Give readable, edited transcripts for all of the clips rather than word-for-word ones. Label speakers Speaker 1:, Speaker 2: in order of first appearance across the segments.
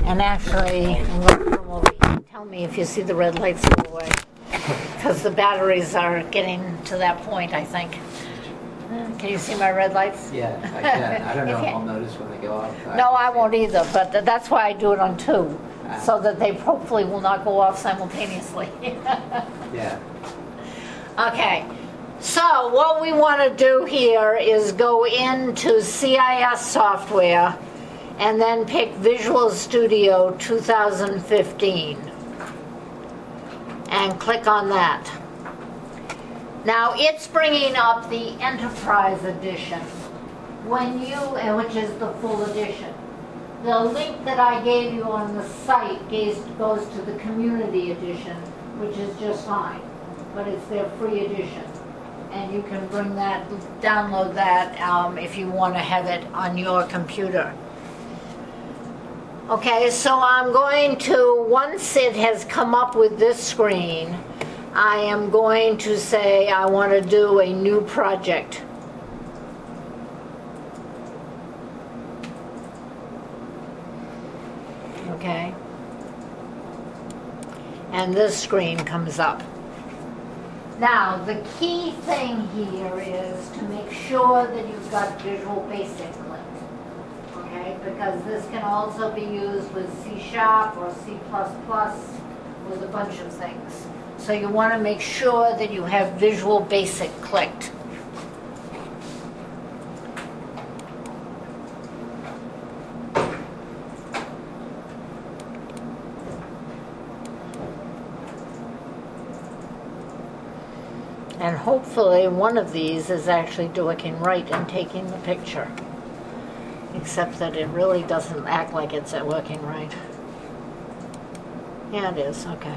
Speaker 1: And actually, I'm going to come over here. Tell me if you see the red lights go away. Because the batteries are getting to that point, I think. Can you see my red lights?
Speaker 2: Yeah, I can. I don't know if I'll notice when they go off.
Speaker 1: No, I won't either, but that's why I do it on 2, so that they hopefully will not go off simultaneously.
Speaker 2: Yeah.
Speaker 1: Okay, so what we want to do here is go into CIS software and then pick Visual Studio 2015 and click on that. Now it's bringing up the Enterprise Edition, which is the full edition. The link that I gave you on the site goes to the Community Edition, which is just fine, but it's their free edition. And you can download that if you want to have it on your computer. Okay, so I'm going to, once it has come up with this screen, I am going to say I want to do a new project. Okay. And this screen comes up. Now, the key thing here is to make sure that you've got Visual Basic clicked. Okay, because this can also be used with C# or C++ with a bunch of things. So you want to make sure that you have Visual Basic clicked. And hopefully one of these is actually working right and taking the picture. Except that it really doesn't act like it's working right. Yeah, it is. Okay.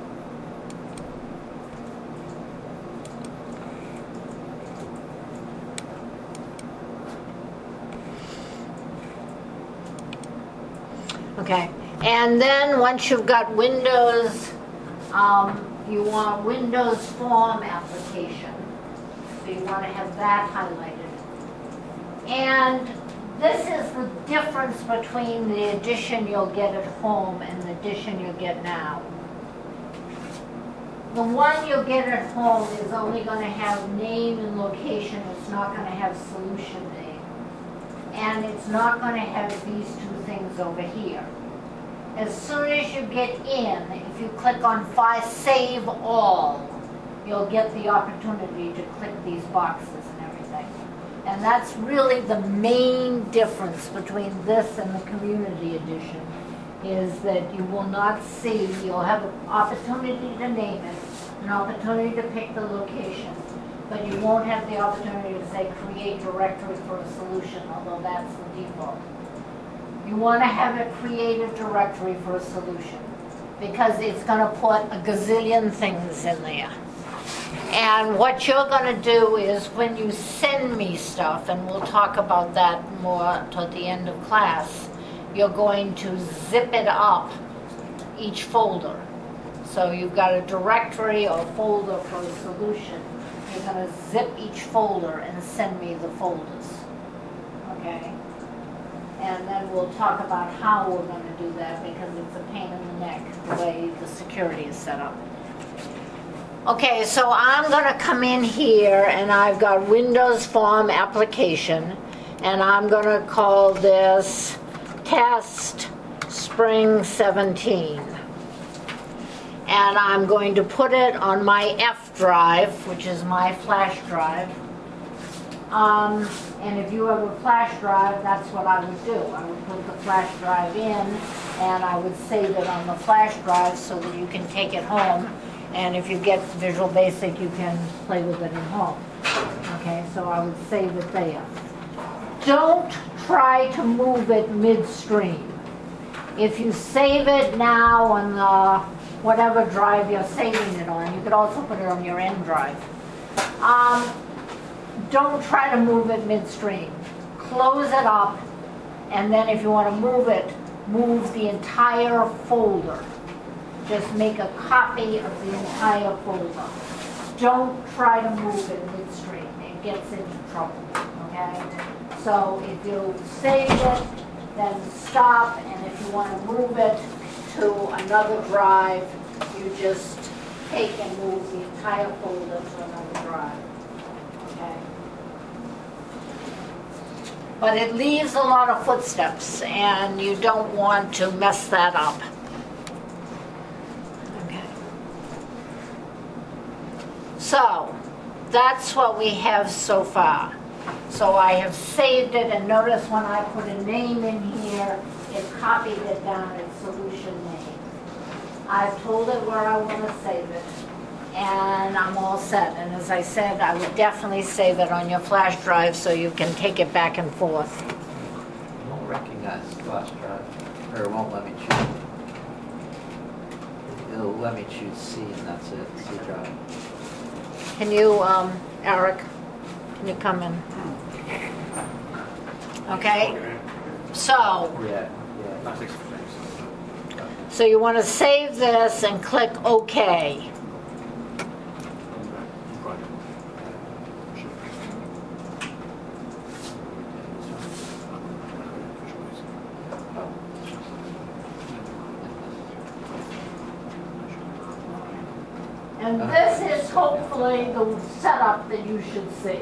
Speaker 1: Okay, and then once you've got Windows, you want Windows Form application. So you want to have that highlighted. And this is the difference between the edition you'll get at home and the edition you'll get now. The one you'll get at home is only going to have name and location. It's not going to have solution name. And it's not going to have these 2 things over here. As soon as you get in, if you click on Save All, you'll get the opportunity to click these boxes and everything. And that's really the main difference between this and the Community Edition, is that you will not see, you'll have an opportunity to name it, an opportunity to pick the location, but you won't have the opportunity to say create directory for a solution, although that's the default. You want to have it create a directory for a solution, because it's going to put a gazillion things in there. And what you're going to do is when you send me stuff, and we'll talk about that more toward the end of class, you're going to zip it up, each folder. So you've got a directory or folder for a solution. You're going to zip each folder and send me the folders. Okay? And then we'll talk about how we're going to do that, because it's a pain in the neck the way the security is set up. Okay, so I'm going to come in here and I've got Windows Form Application, and I'm going to call this Test Spring 17. And I'm going to put it on my F drive, which is my flash drive. And if you have a flash drive, that's what I would do. I would put the flash drive in, and I would save it on the flash drive so that you can take it home. And if you get Visual Basic, you can play with it at home. Okay, so I would save it there. Don't try to move it midstream. If you save it now on the whatever drive you're saving it on, you could also put it on your N drive. Don't try to move it midstream. Close it up, and then if you want to move it, move the entire folder. Just make a copy of the entire folder. Don't try to move it midstream. It gets into trouble, okay? So if you save it, then stop, and if you want to move it to another drive, you just take and move the entire folder to another drive. Okay? But it leaves a lot of footsteps, and you don't want to mess that up. Okay. So, that's what we have so far. So I have saved it, and notice when I put a name in here, it copied it down as solution name. I've told it where I want to save it, and I'm all set. And as I said, I would definitely save it on your flash drive so you can take it back and forth.
Speaker 2: It won't recognize flash drive, or it won't let me choose. It'll let me choose C, and that's it, C drive.
Speaker 1: Can you, Eric, can you come in? Okay, so you want to save this and click OK. And this is hopefully the setup that you should see.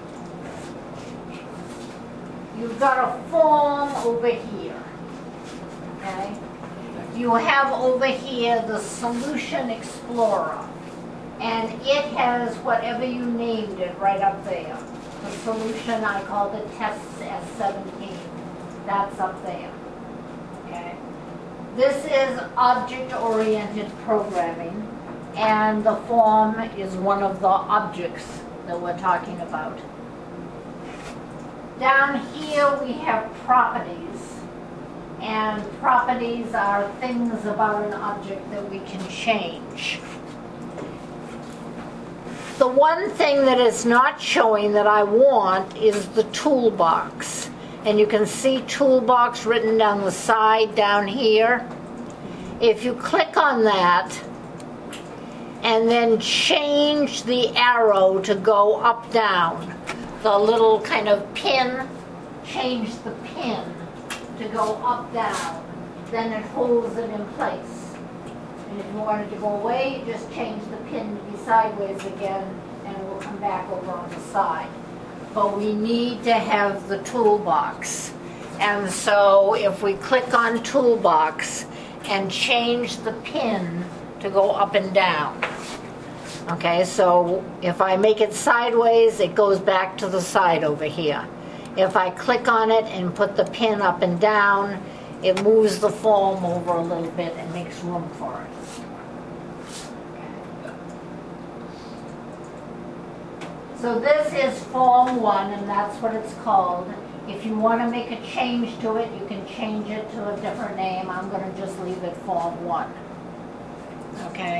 Speaker 1: You've got a form over here, okay? You have over here the Solution Explorer, and it has whatever you named it right up there. The solution, I called it Tests S17. That's up there, okay? This is object-oriented programming, and the form is one of the objects that we're talking about. Down here we have properties, and properties are things about an object that we can change. The one thing that is not showing that I want is the toolbox. And you can see toolbox written down the side down here. If you click on that and then change the arrow to go up down, the little kind of pin, change the pin to go up down, then it holds it in place. And if you want it to go away, you just change the pin to be sideways again, and it will come back over on the side. But we need to have the toolbox. And so if we click on toolbox and change the pin to go up and down. Okay, so if I make it sideways, it goes back to the side over here. If I click on it and put the pin up and down, it moves the form over a little bit and makes room for it. So this is Form 1, and that's what it's called. If you want to make a change to it, you can change it to a different name. I'm going to just leave it Form 1. Okay?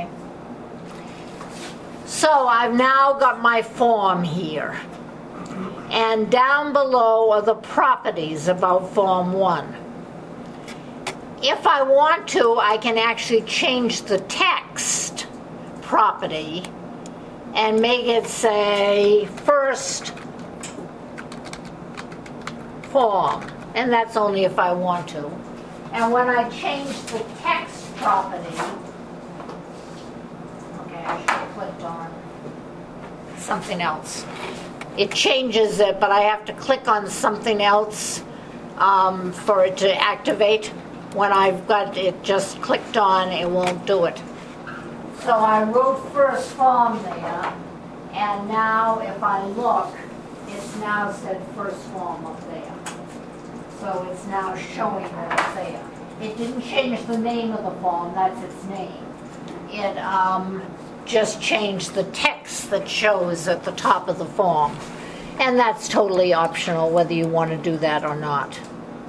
Speaker 1: So I've now got my form here. And down below are the properties about Form 1. If I want to, I can actually change the text property and make it say first form, and that's only if I want to. And when I change the text property, okay, I should have clicked on something else. It changes it, but I have to click on something else for it to activate. When I've got it just clicked on, it won't do it. So I wrote first form there, and now if I look, it's now said first form up there. So it's now showing that it's there. It didn't change the name of the form, that's its name. It just changed the text that shows at the top of the form. And that's totally optional whether you want to do that or not.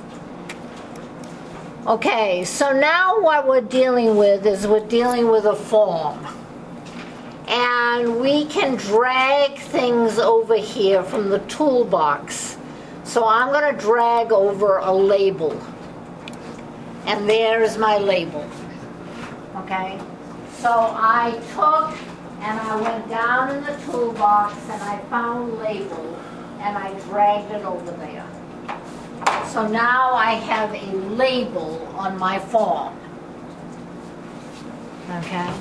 Speaker 1: Okay, so now what we're dealing with is we're dealing with a form. And we can drag things over here from the toolbox. So I'm going to drag over a label. And there's my label. Okay? So I took and I went down in the toolbox and I found label and I dragged it over there. So now I have a label on my form. Okay?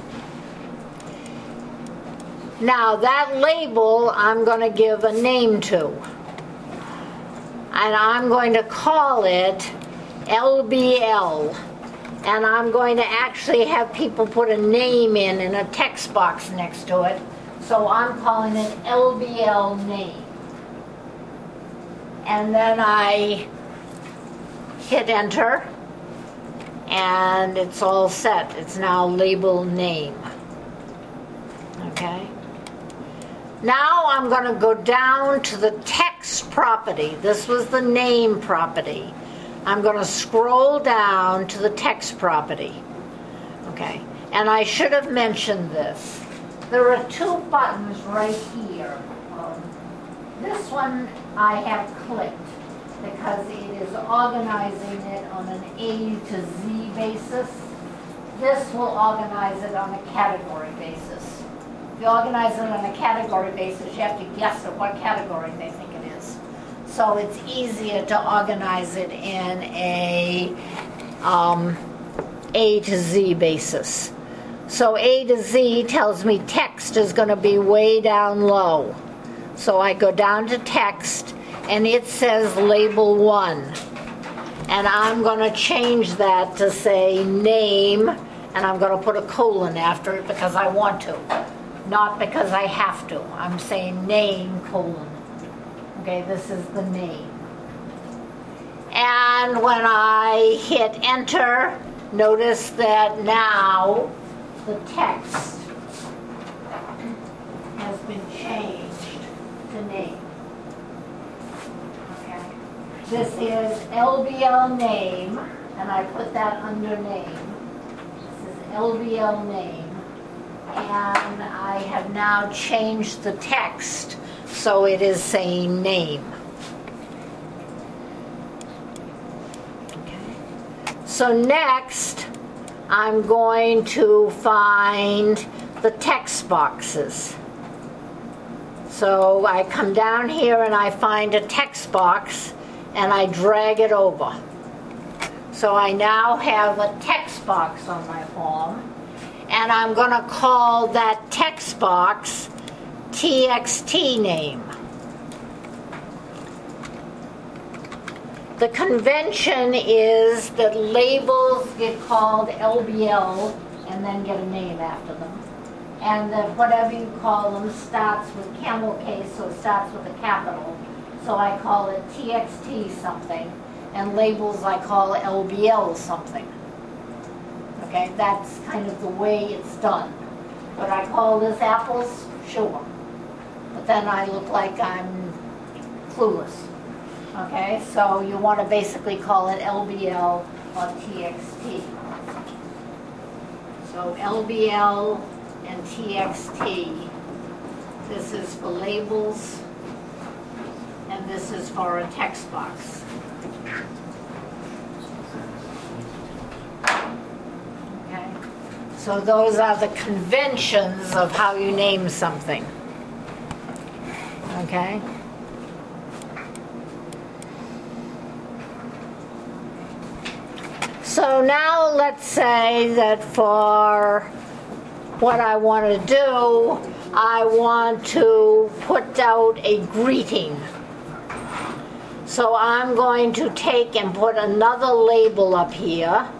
Speaker 1: Now that label I'm going to give a name to. And I'm going to call it LBL. And I'm going to actually have people put a name in a text box next to it. So I'm calling it LBL name. And then I hit enter. And it's all set. It's now label name. Okay? Now I'm going to go down to the text property. This was the name property. I'm going to scroll down to the text property. Okay, and I should have mentioned this. There are two buttons right here. This one I have clicked because it is organizing it on an A to Z basis. This will organize it on a category basis. If you organize it on a category basis, you have to guess at what category they think it is. So it's easier to organize it in a to Z basis. So A to Z tells me text is going to be way down low. So I go down to text, and it says label 1. And I'm going to change that to say name, and I'm going to put a colon after it because I want to, not because I have to. I'm saying name, colon. Okay, this is the name. And when I hit enter, notice that now the text has been changed to name. Okay. This is LBL name, and I put that under name. This is LBL name. And I have now changed the text so it is saying name. Okay. So next, I'm going to find the text boxes. So I come down here and I find a text box and I drag it over. So I now have a text box on my form, and I'm going to call that text box TXT name. The convention is that labels get called LBL and then get a name after them. And that whatever you call them starts with camel case, so it starts with a capital. So I call it TXT something, and labels I call LBL something. Okay, that's kind of the way it's done. Would I call this apples? Sure. But then I look like I'm clueless. Okay, so you want to basically call it LBL or TXT. So LBL and TXT. This is for labels, and this is for a text box. Okay, so those are the conventions of how you name something. Okay. So now let's say that for what I want to do, I want to put out a greeting. So I'm going to take and put another label up here.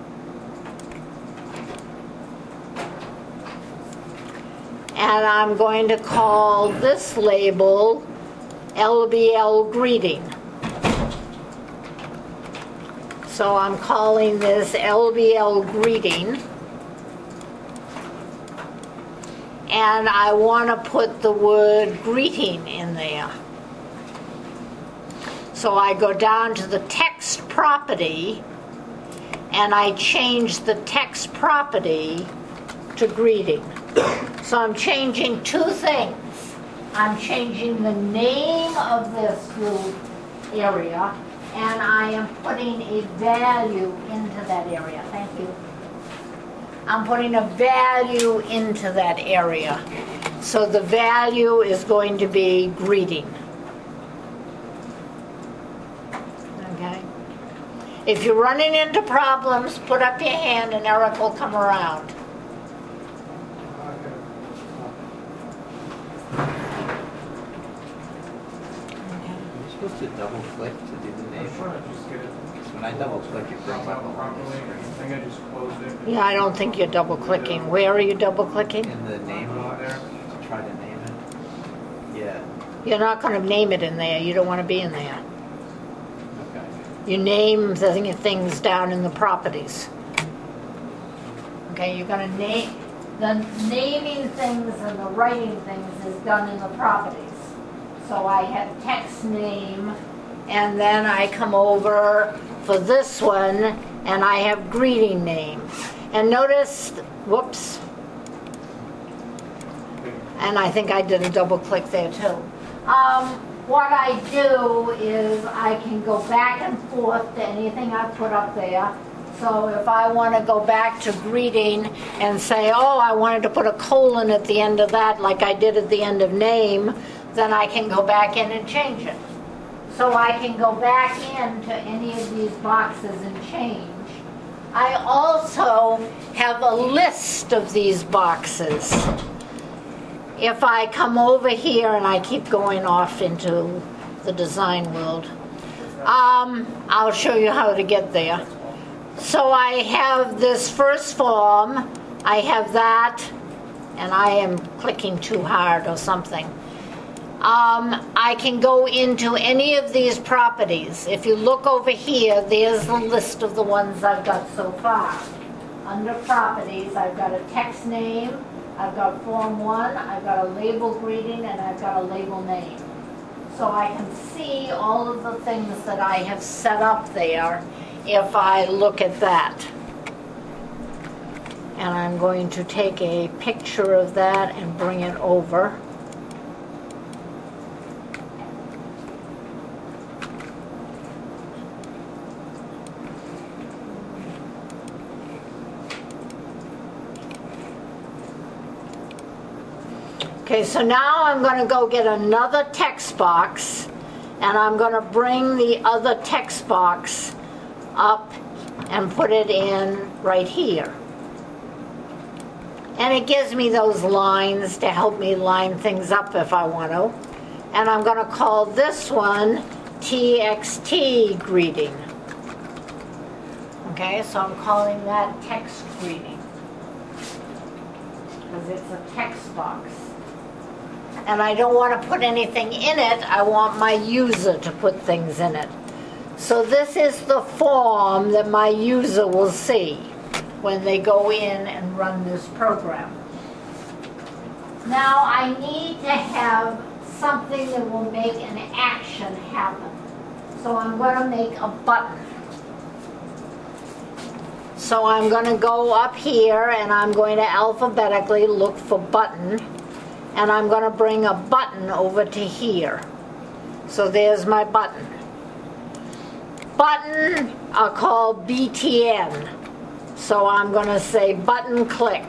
Speaker 1: And I'm going to call this label LBL Greeting. So I'm calling this LBL Greeting. And I want to put the word greeting in there. So I go down to the text property and I change the text property to greeting. So I'm changing two things. I'm changing the name of this little area, and I am putting a value into that area. Thank you. I'm putting a value into that area. So the value is going to be greeting. Okay? If you're running into problems, put up your hand and Eric will come around.
Speaker 2: You're supposed to double click to do the name.
Speaker 3: I'm trying to just get it.
Speaker 2: Because when I double click, it brings up a whole
Speaker 3: Properly,
Speaker 2: screen.
Speaker 3: I think I just closed it.
Speaker 1: Yeah, I don't think you're double clicking. Where are you double clicking?
Speaker 2: In the name box, to try to name it. Yeah,
Speaker 1: You're not going to name it in there. You don't want to be in there.
Speaker 2: okay.
Speaker 1: You name the things down in the properties. Okay, you're going to name, the naming things and the writing things is done in the properties. So I have text name, and then I come over for this one, and I have greeting name. And notice, whoops, and I think I did a double click there too. What I do is I can go back and forth to anything I put up there. So if I want to go back to greeting and say, oh, I wanted to put a colon at the end of that like I did at the end of name, then I can go back in and change it. So I can go back into any of these boxes and change. I also have a list of these boxes. If I come over here and I keep going off into the design world, I'll show you how to get there. So I have this first form, I have that, and I am clicking too hard or something. I can go into any of these properties. If you look over here, there's the list of the ones I've got so far. Under properties, I've got a text name, I've got form 1, I've got a label greeting, and I've got a label name. So I can see all of the things that I have set up there if I look at that. And I'm going to take a picture of that and bring it over. Okay, so now I'm going to go get another text box, and I'm going to bring the other text box up and put it in right here. And it gives me those lines to help me line things up if I want to. And I'm going to call this one TXT greeting. Okay, so I'm calling that text greeting because it's a text box. And I don't want to put anything in it, I want my user to put things in it. So this is the form that my user will see when they go in and run this program. Now I need to have something that will make an action happen. So I'm going to make a button. So I'm going to go up here and I'm going to alphabetically look for button. And I'm going to bring a button over to here. So there's my button. Button are called BTN. So I'm going to say button click.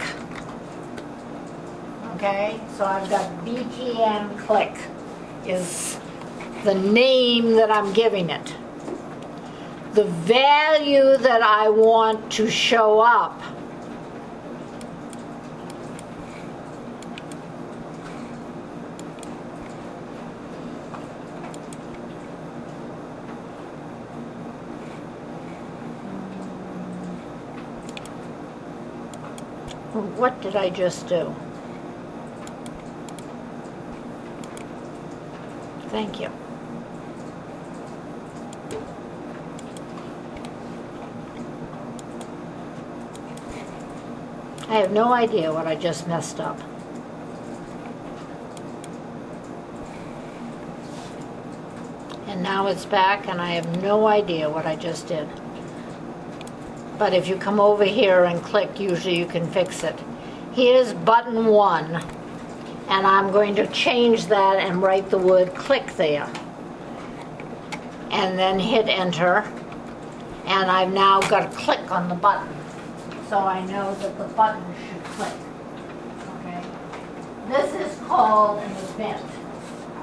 Speaker 1: Okay, so I've got BTN click is the name that I'm giving it. The value that I want to show up what did I just do? Thank you. I have no idea what I just messed up. And now it's back and I have no idea what I just did. But if you come over here and click, usually you can fix it. Here's button 1, and I'm going to change that and write the word click there. And then hit enter, and I've now got to click on the button. So I know that the button should click. Okay? This is called an event.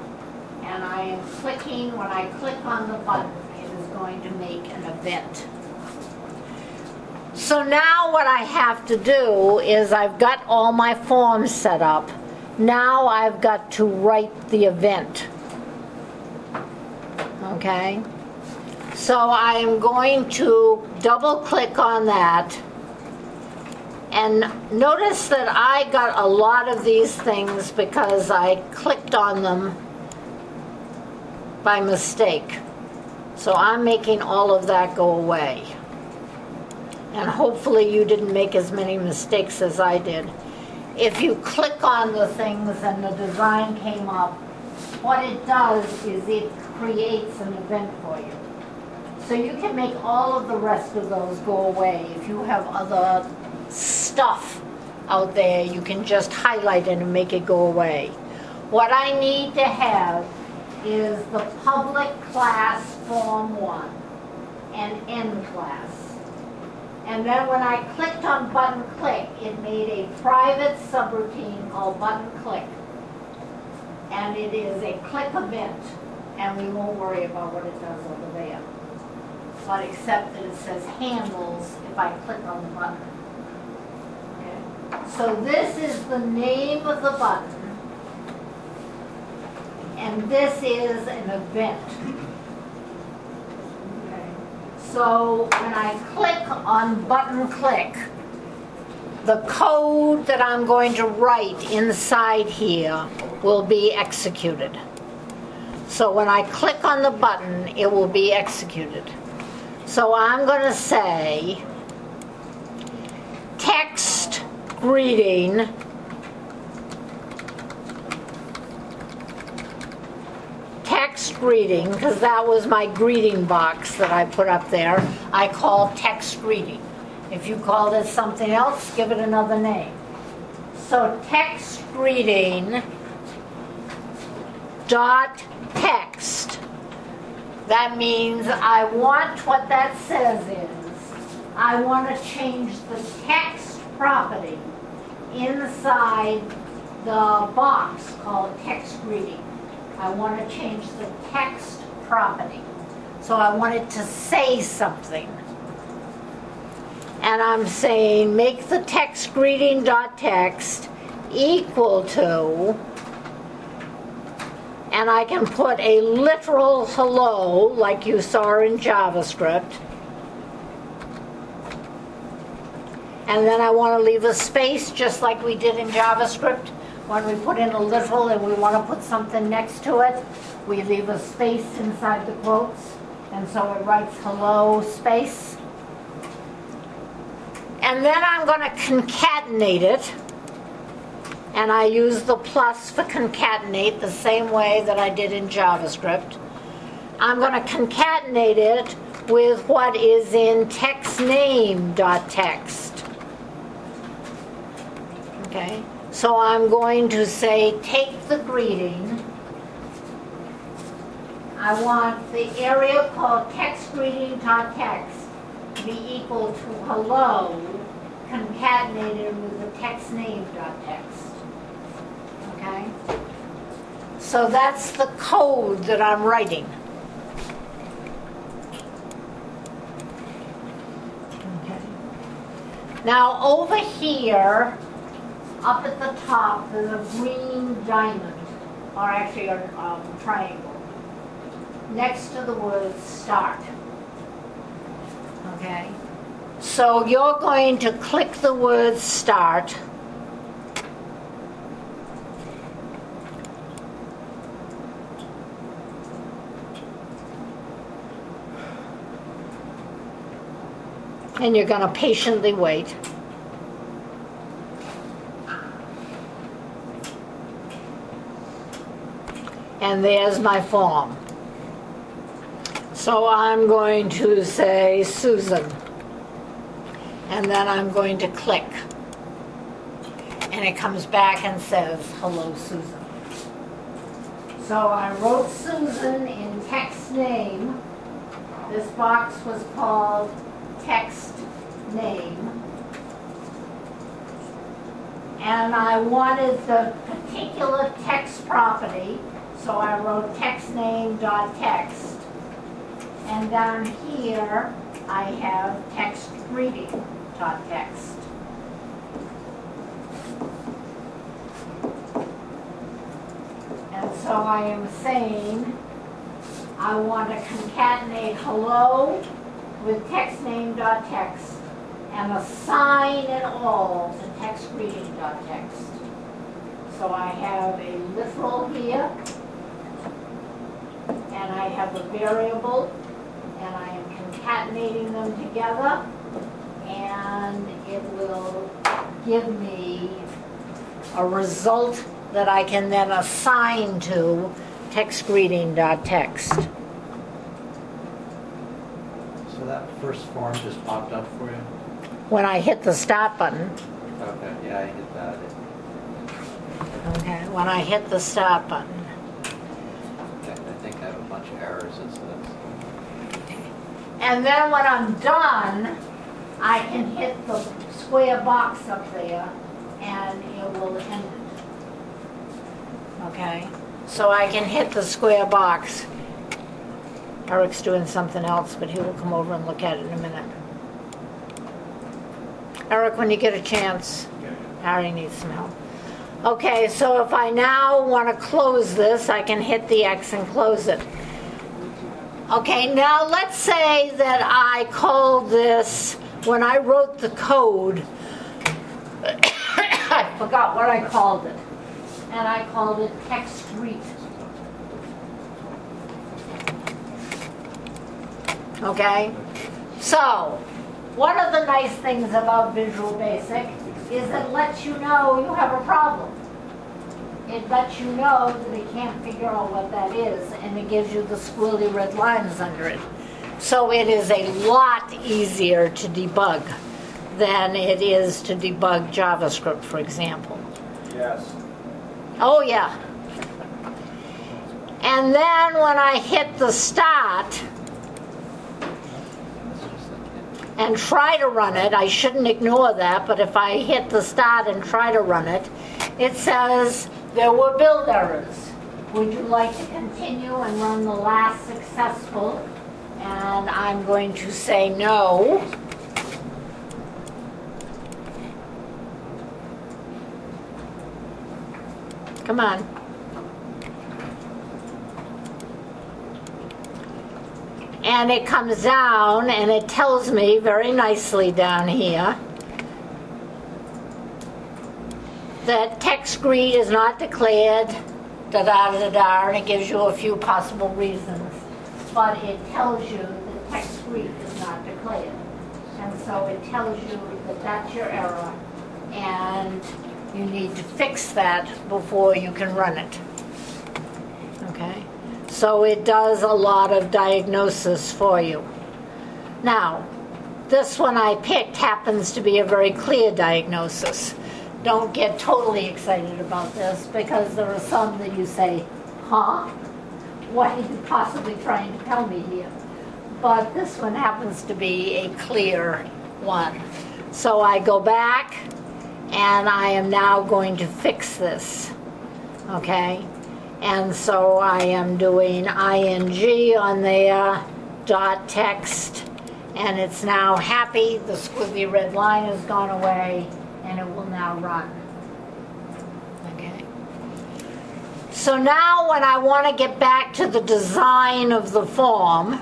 Speaker 1: And I am clicking, when I click on the button, it is going to make an event. So now what I have to do is I've got all my forms set up. Now I've got to write the event. Okay? So I am going to double click on that. And notice that I got a lot of these things because I clicked on them by mistake. So I'm making all of that go away. And hopefully you didn't make as many mistakes as I did. If you click on the things and the design came up, what it does is it creates an event for you. So you can make all of the rest of those go away. If you have other stuff out there, you can just highlight it and make it go away. What I need to have is the public class Form 1 and end class. And then when I clicked on button click, it made a private subroutine called button click. And it is a click event, and we won't worry about what it does over there. But except that it says handles if I click on the button. Okay. So this is the name of the button. And this is an event. Okay. So when I click on button click, the code that I'm going to write inside here will be executed. So when I click on the button, it will be executed. So I'm going to say text greeting because that was my greeting box that I put up there. I call text greeting. If you called it something else, give it another name. So text greeting dot text. That means I want, what that says is, I want to change the text property inside the box called text greeting. I want to change the text property. So I want it to say something. And I'm saying make the text greeting.text equal to, and I can put a literal hello like you saw in JavaScript. And then I want to leave a space just like we did in JavaScript. When we put in a literal and we want to put something next to it, we leave a space inside the quotes. And so it writes hello space. And then I'm going to concatenate it. And I use the plus for concatenate the same way that I did in JavaScript. I'm going to concatenate it with what is in textName.text. Okay? So I'm going to say take the greeting. I want the area called textGreeting.text to be equal to hello concatenated with the textName.text. Okay? So that's the code that I'm writing. Okay. Now over here, up at the top, there's a green diamond, or actually a triangle, next to the word start. Okay? So you're going to click the word start. And you're going to patiently wait. And there's my form. So I'm going to say Susan. And then I'm going to click. And it comes back and says, hello, Susan. So I wrote Susan in text name. This box was called text name. And I wanted the particular text property. So I wrote textName.text. And down here, I have text greeting dot text. And so I am saying I want to concatenate hello with text name dot text and assign it all to text greeting dot text. So I have a literal here, and I have a variable, and I am concatenating them together, and it will give me a result that I can then assign to text greeting dot text.
Speaker 2: So that first form just popped up for you?
Speaker 1: When I hit the start button,
Speaker 2: Okay, yeah, I hit that.
Speaker 1: okay, when I hit the start button,
Speaker 2: Okay, I think I have a bunch of errors as to this.
Speaker 1: and then when I'm done, I can hit the square box up there and it will end it. Okay? So I can hit the square box. Eric's doing something else, but he will come over and look at it in a minute. Eric, when you get a chance, Harry needs some help. Okay, so if I now want to close this, I can hit the X and close it. Okay, now let's say that I called this, when I wrote the code, I forgot what I called it. And I called it text greet. Okay? So, one of the nice things about Visual Basic is it lets you know you have a problem. It lets you know that it can't figure out what that is, and it gives you the squiggly red lines under it. So it is a lot easier to debug than it is to debug JavaScript, for example.
Speaker 3: Yes.
Speaker 1: Oh, yeah. And then when I hit the start and try to run it, I shouldn't ignore that, but if I hit the start and try to run it, it says there were build errors. Would you like to continue and run the last successful? And I'm going to say no. Come on. And it comes down and it tells me very nicely down here that text greet is not declared, da-da-da-da, and it gives you a few possible reasons. But it tells you that text greet is not declared. And so it tells you that that's your error, and you need to fix that before you can run it. Okay? So it does a lot of diagnosis for you. Now, this one I picked happens to be a very clear diagnosis. Don't get totally excited about this, because there are some that you say, huh? What are you possibly trying to tell me here? But this one happens to be a clear one. So I go back, and I am now going to fix this. Okay? And so I am doing ing on there, dot text, and it's now happy. The squiggly red line has gone away, and it will now run. Okay. So now when I want to get back to the design of the form,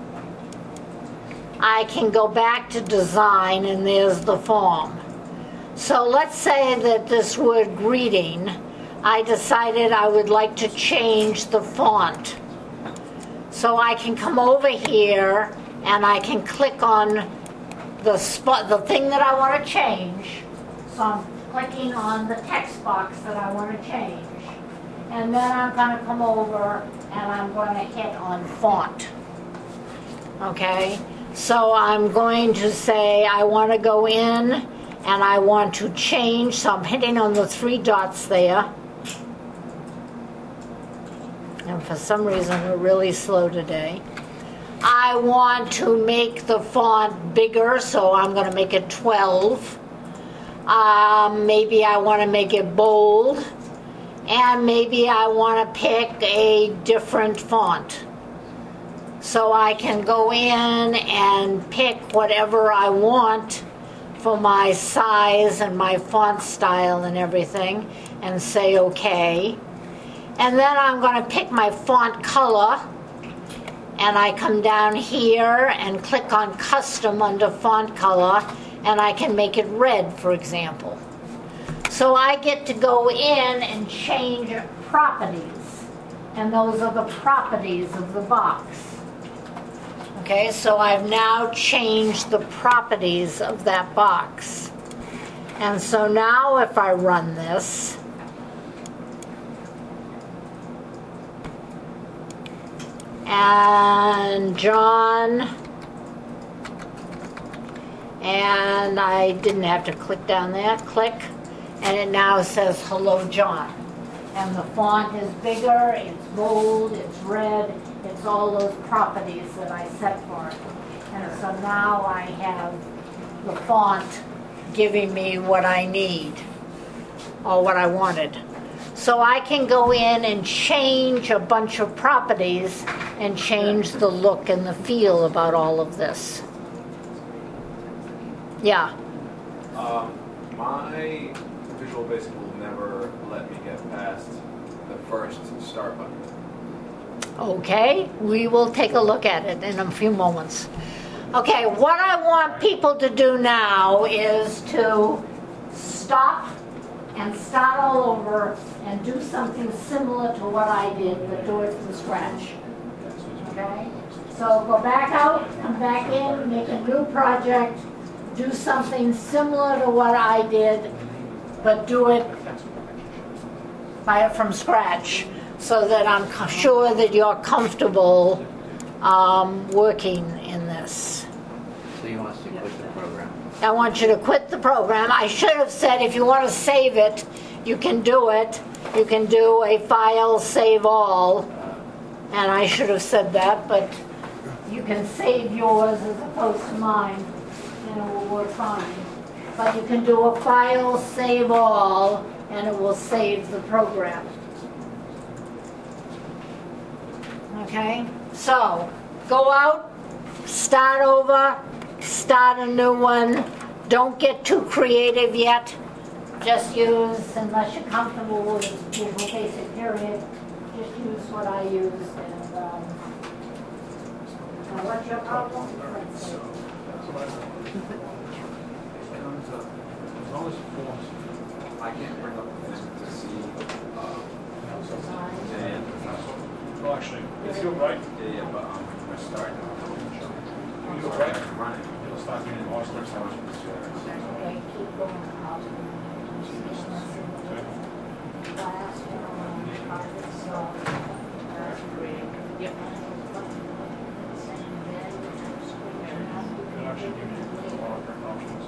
Speaker 1: I can go back to design, and there's the form. So let's say that this word greeting, I decided I would like to change the font. So I can come over here and I can click on the thing that I want to change. So I'm clicking on the text box that I want to change. And then I'm going to come over and I'm going to hit on font. Okay? So I'm going to say I want to go in and I want to change. So I'm hitting on the 3 dots there. And for some reason, we're really slow today. I want to make the font bigger, so I'm going to make it 12. Maybe I want to make it bold. And maybe I want to pick a different font. So I can go in and pick whatever I want for my size and my font style and everything and say OK. And then I'm going to pick my font color, and I come down here and click on custom under font color, and I can make it red, for example. So I get to go in and change properties, and those are the properties of the box. Okay, so I've now changed the properties of that box. And so now if I run this, and John, and I didn't have to click down there, click, and it now says hello John. And the font is bigger, it's bold, it's red, it's all those properties that I set for it. And so now I have the font giving me what I need, or what I wanted. So I can go in and change a bunch of properties and change the look and the feel about all of this. Yeah.
Speaker 4: My Visual Basic will never let me get past the first start button.
Speaker 1: Okay, we will take a look at it in a few moments. Okay, what I want people to do now is to stop and start all over and do something similar to what I did, but do it from scratch. Okay? So go back out, come back in, make a new project, do something similar to what I did, but do it from scratch, so that I'm sure that you're comfortable working in this.
Speaker 2: So you want us to quit the program?
Speaker 1: I want you to quit the program. I should have said if you want to save it, you can do it. You can do a file, save all, and I should have said that, but you can save yours as opposed to mine, and it will work fine. But you can do a file, save all, and it will save the program. Okay? So, go out, start over, start a new one. Don't get too creative yet. Just use, unless you're comfortable with Visual Basic period, just use what I used. And now what's your problem? Let's see.
Speaker 3: As long as it forms,
Speaker 4: I can't bring up the thing to see.
Speaker 1: Design.
Speaker 3: well, actually, it's still right.
Speaker 4: Yeah, but I'm gonna start.
Speaker 3: You do it right.
Speaker 4: Running.
Speaker 3: It'll start being lost next time.
Speaker 1: Okay, keep going up. Last one,
Speaker 5: Yep.
Speaker 3: It'll actually give you a lot of different options.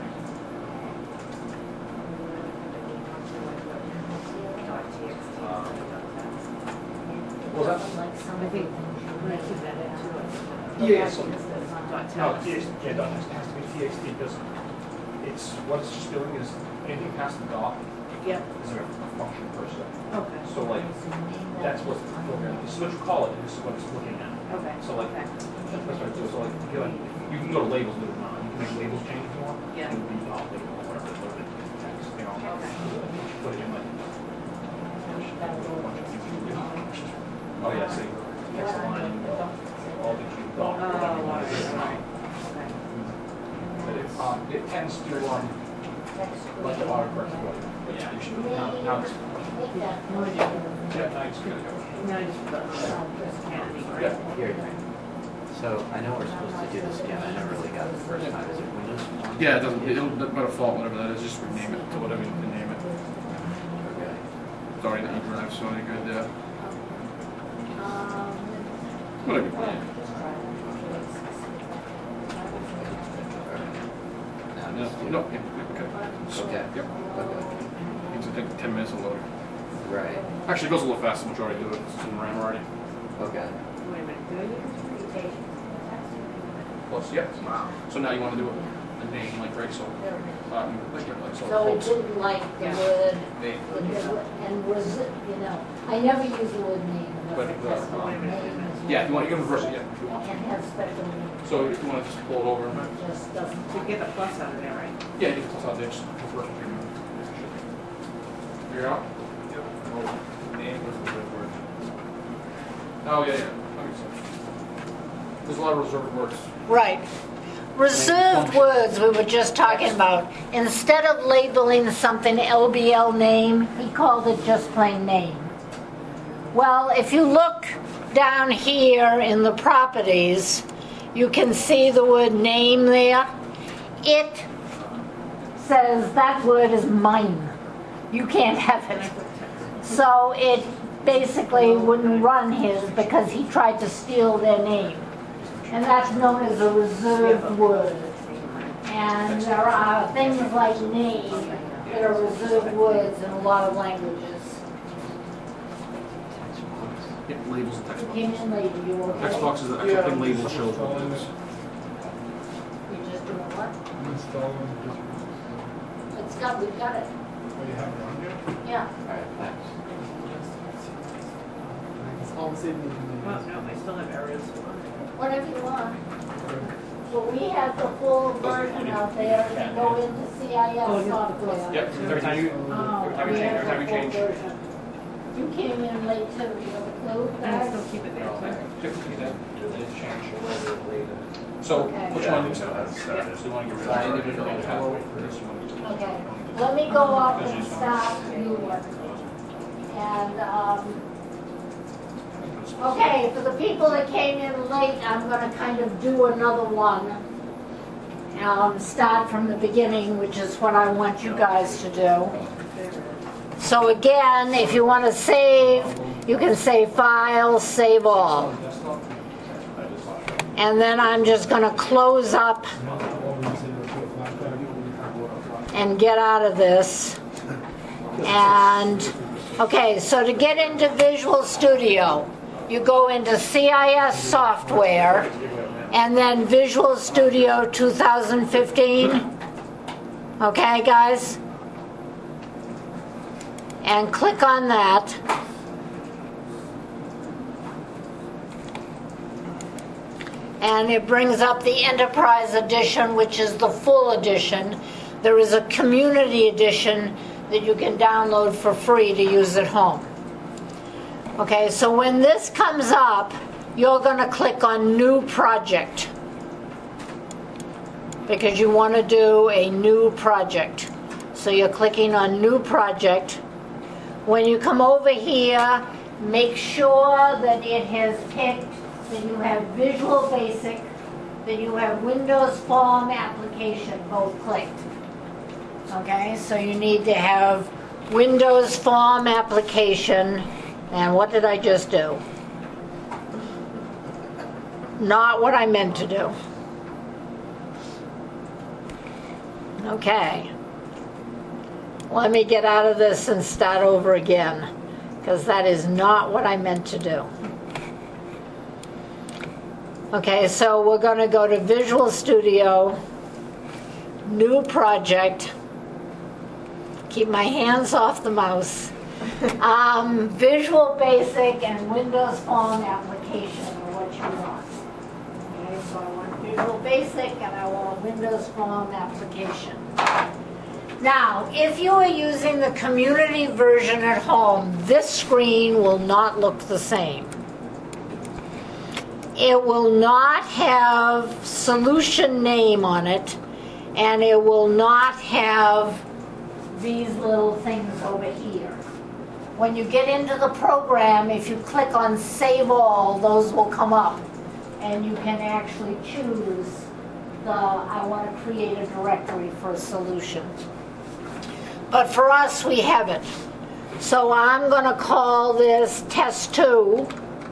Speaker 5: Was that? I think when I took that into it.
Speaker 3: Yeah, so-
Speaker 5: Dot
Speaker 3: No,
Speaker 5: text.
Speaker 3: TXT, yeah, it has to be TXT because it's, what it's just doing is anything past the dot
Speaker 5: Yep,
Speaker 3: isn't a function per se.
Speaker 5: okay.
Speaker 3: So like, that's what the program, this is what you call it, this is what it's looking at.
Speaker 5: Okay.
Speaker 3: So like,
Speaker 5: Okay.
Speaker 3: that's what I do, so like, you can go to labels, but not, you can make labels change if you want.
Speaker 5: Yeah.
Speaker 3: It would be dot label, or whatever, whatever it text, you know.
Speaker 5: Okay.
Speaker 3: Put it in like, oh yeah, see, text line, all the cute dot.
Speaker 5: Oh,
Speaker 3: whatever you
Speaker 5: wow.
Speaker 3: want to do.
Speaker 5: Okay.
Speaker 3: But it tends to, like the autocorrect, but yeah, you should, now it's,
Speaker 5: No idea.
Speaker 3: yeah, now it's gonna go.
Speaker 5: No, I just put just candy, right?
Speaker 3: Yeah.
Speaker 2: Here. So I know we're supposed to do this again. I never really got it the first time. Is it Windows 1?
Speaker 6: Yeah, it doesn't, it'll, by default, whatever that is, just rename it to whatever you can name it.
Speaker 2: Okay.
Speaker 6: It's already the eDrive, so any good, yeah. Whatever you want.
Speaker 2: Now
Speaker 6: No,
Speaker 2: just do-
Speaker 6: no, yeah, okay. So,
Speaker 2: Okay.
Speaker 6: Yep.
Speaker 2: Okay.
Speaker 6: It's take 10 minutes to load.
Speaker 2: Right.
Speaker 6: Actually, it goes a little faster, we'll already do it, it's in RAM already.
Speaker 2: Okay.
Speaker 5: Wait a minute, do I use
Speaker 6: Plus, yeah. So now you want to do a name, like, right, so, like,
Speaker 1: So it didn't like the
Speaker 5: Yeah.
Speaker 1: word,
Speaker 4: Name.
Speaker 1: and was, I never use the word name.
Speaker 6: But,
Speaker 1: That's the
Speaker 5: wait a minute.
Speaker 1: name is
Speaker 6: yeah, if you
Speaker 1: what-
Speaker 6: want, you can reverse it, yeah, if you want.
Speaker 1: and has special needs.
Speaker 6: So if you want to just pull it over,
Speaker 1: It just doesn't.
Speaker 5: To get the plus out of there, right?
Speaker 6: yeah, you can toss out there, just prefer to You're out?
Speaker 4: Yep. Oh, name was the good word.
Speaker 6: Oh, yeah, that makes sense. There's a lot of reserved words.
Speaker 1: Right. Reserved words we were just talking about. Instead of labeling something LBL name, he called it just plain name. Well, if you look down here in the properties, you can see the word name there. It says that word is mine. You can't have it. So it basically wouldn't run his because he tried to steal their name. And that's known as a reserved word. And there are things like name that are reserved words in a lot of languages.
Speaker 6: Yep, labels and text
Speaker 1: Came
Speaker 6: boxes.
Speaker 1: in later, you okay?
Speaker 6: Text box is the actual thing label shows what it is.
Speaker 1: You just doing what? We've got it. Yeah.
Speaker 2: Alright, thanks.
Speaker 5: Well, no, I still have errors.
Speaker 1: Whatever you want. But we have the full version out there and go into CIS software.
Speaker 6: Yep, every time you,
Speaker 1: Oh,
Speaker 6: every
Speaker 1: we have
Speaker 6: time you
Speaker 1: the full
Speaker 6: change.
Speaker 1: version. You came in late too, you have a clue?
Speaker 5: And I still keep it there
Speaker 6: So,
Speaker 1: Okay.
Speaker 6: which one do you want? So you want to get rid of individual and pathway for this one?
Speaker 1: Okay, let me go up and start a new one. And, okay, for the people that came in late, I'm gonna kind of do another one. Start from the beginning, which is what I want you guys to do. So again, if you want to save, you can say File, Save All. And then I'm just going to close up and get out of this. And, okay, so to get into Visual Studio, you go into CIS Software, and then Visual Studio 2015. Okay, guys? And click on that. And it brings up the Enterprise Edition, which is the full edition. There is a Community Edition that you can download for free to use at home. Okay, so when this comes up, you're going to click on New Project because you want to do a new project. So you're clicking on New Project. When you come over here, make sure that it has picked that you have Visual Basic, that you have Windows Form Application, both clicked. Okay, so you need to have Windows Form Application, and what did I just do? Not what I meant to do. Okay. Let me get out of this and start over again, because that is not what I meant to do. Okay, so we're going to go to Visual Studio, New Project. Keep my hands off the mouse. Visual Basic and Windows Form Application are what you want. Okay, so I want Visual Basic and I want Windows Form Application. Now, if you are using the community version at home, this screen will not look the same. It will not have solution name on it, and it will not have these little things over here. When you get into the program, if you click on Save All, those will come up, and you can actually choose the, I want to create a directory for a solution. But for us, we have it. So I'm going to call this Test 2.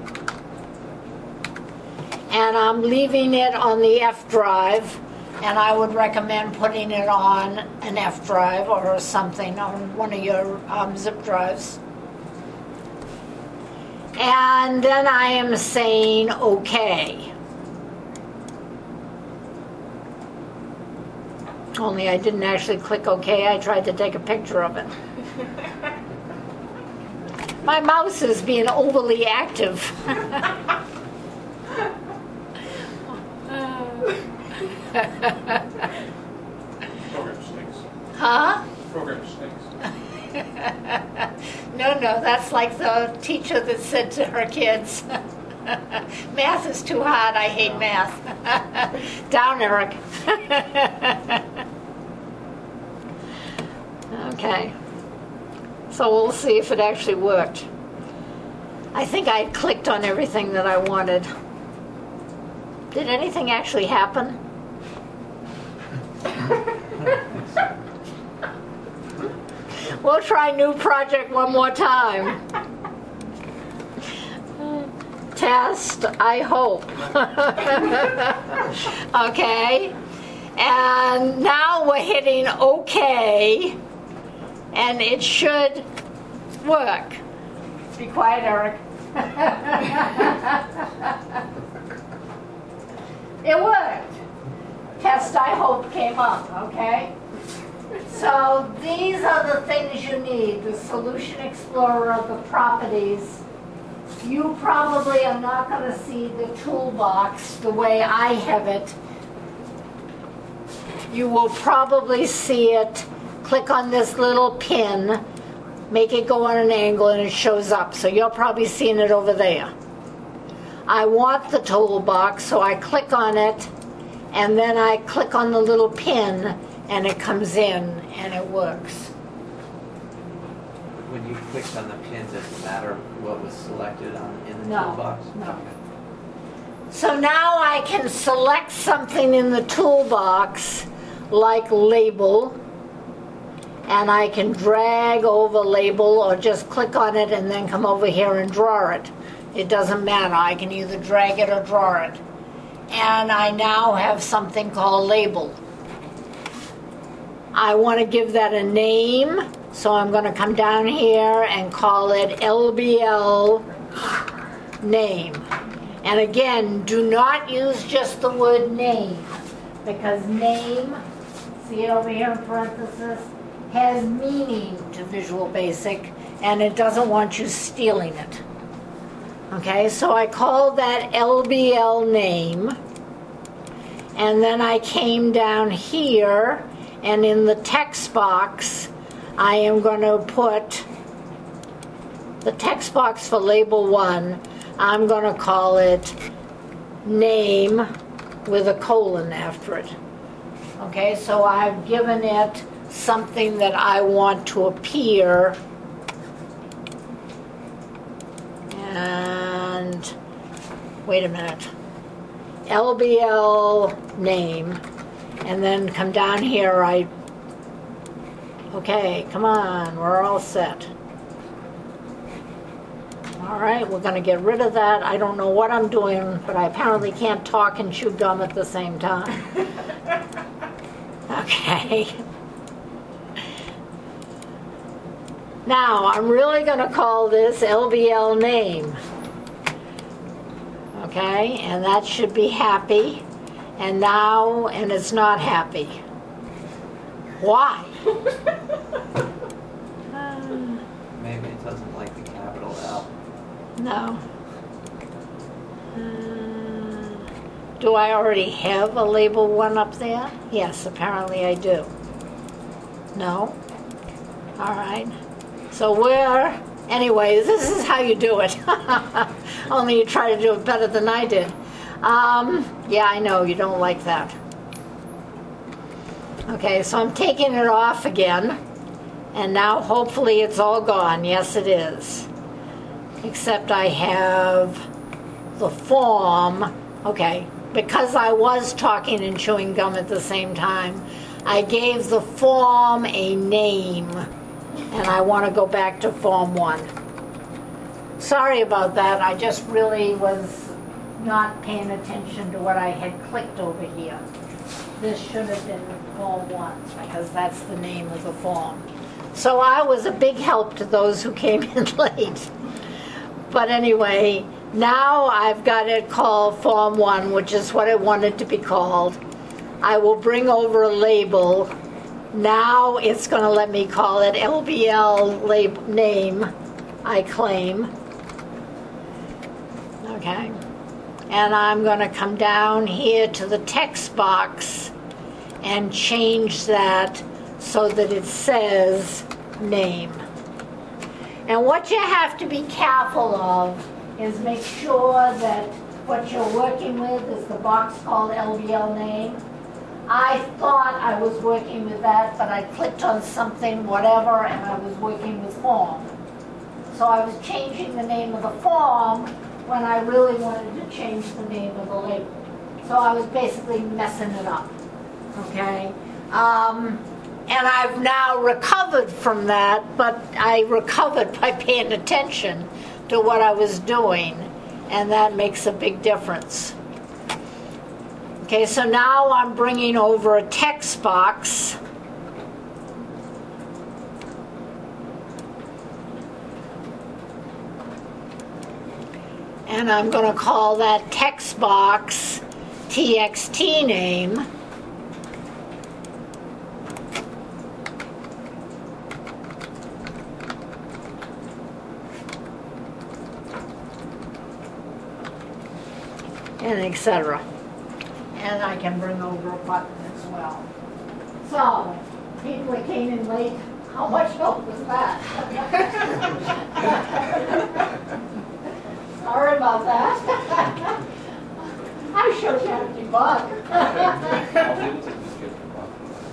Speaker 1: And I'm leaving it on the F drive. And I would recommend putting it on an F drive or something on one of your zip drives. And then I am saying OK. Only I didn't actually click OK, I tried to take a picture of it. My mouse is being overly active.
Speaker 6: Program stinks.
Speaker 1: Huh?
Speaker 6: Program stinks.
Speaker 1: No, that's like the teacher that said to her kids, math is too hard, I hate math. Down, Eric. Okay. So we'll see if it actually worked. I think I clicked on everything that I wanted. Did anything actually happen? We'll try new project one more time. Test, I hope. Okay. And now we're hitting OK. And it should work. Be quiet, Eric. It worked. Test, I hope, came up, okay? So these are the things you need, the Solution Explorer of the properties. You probably are not going to see the toolbox the way I have it. You will probably see it. Click on this little pin, make it go on an angle, and it shows up. So you're probably seeing it over there. I want the toolbox, so I click on it, and then I click on the little pin, and it comes in, and it works.
Speaker 2: When you clicked on the pins, does it matter what was selected in the
Speaker 1: No,
Speaker 2: toolbox?
Speaker 1: no. So now I can select something in the toolbox, like label, and I can drag over label or just click on it and then come over here and draw it. It doesn't matter. I can either drag it or draw it. And I now have something called label. I want to give that a name, so I'm going to come down here and call it LBL name. And again, do not use just the word name, because name, see it over here in parentheses, has meaning to Visual Basic, and it doesn't want you stealing it. Okay, so I call that LBL name, and then I came down here, and in the text box, I am going to put the text box for label 1. I'm going to call it name with a colon after it. Okay, so I've given it something that I want to appear. And wait a minute. LBL name. And then come down here, okay, come on, we're all set. All right, we're going to get rid of that. I don't know what I'm doing, but I apparently can't talk and chew gum at the same time. Okay. Now, I'm really going to call this LBL name. Okay, and that should be happy. And now, and it's not happy. Why?
Speaker 2: Maybe it doesn't like the capital L.
Speaker 1: No. Do I already have a label 1 up there? Yes, apparently I do. No? All right. So anyway, this is how you do it. Only you try to do it better than I did. Yeah, I know, you don't like that. Okay, so I'm taking it off again. And now hopefully it's all gone. Yes, it is. Except I have the form. Okay, because I was talking and chewing gum at the same time, I gave the form a name. And I want to go back to Form 1. Sorry about that. I just really was not paying attention to what I had clicked over here. This should have been Form 1 because that's the name of the form. So I was a big help to those who came in late. But anyway, now I've got it called Form 1, which is what I wanted to be called. I will bring over a label. Now it's going to let me call it LBL name, I claim. Okay. And I'm going to come down here to the text box and change that so that it says name. And what you have to be careful of is make sure that what you're working with is the box called LVL name. I thought I was working with that, but I clicked on something, whatever, and I was working with form. So I was changing the name of the form when I really wanted to change the name of the label. So I was basically messing it up, okay? And I've now recovered from that, but I recovered by paying attention to what I was doing, and that makes a big difference. Okay, so now I'm bringing over a text box. And I'm going to call that text box TXT name. And etc. And I can bring over a button as well. So, people that came in late, how much help was that? Sorry about that. I showed you how to debug.
Speaker 4: I was able to just get the box.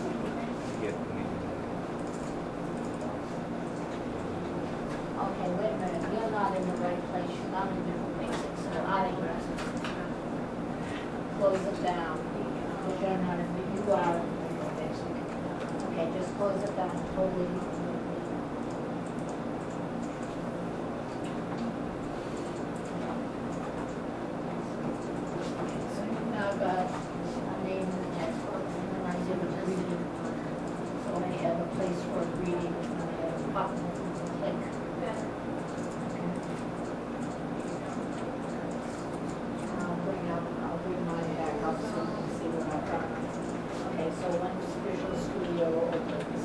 Speaker 1: Okay, wait a minute. You're not in the right place. You're not in different basics. So I think close it down. Because you're not in the, you are in the basic. Okay, just close it down totally. Okay, so you've now got a name in the text box, and then I did a reading. So I have a place for a reading, and I have a button that you can click. I'll bring mine back up so you can see what I've done. Okay, so when Visual Studio opens.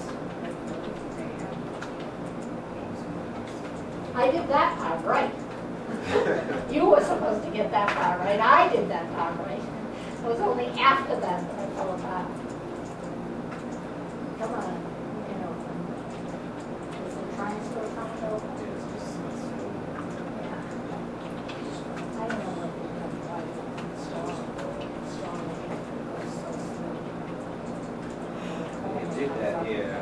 Speaker 1: I did that part right. You were supposed to get that part right. I did that part right. It was only after that I fell apart. Come on, you can open. Is the transfer coming open? Yeah. I don't know what you've done, why you install
Speaker 4: It did that, yeah.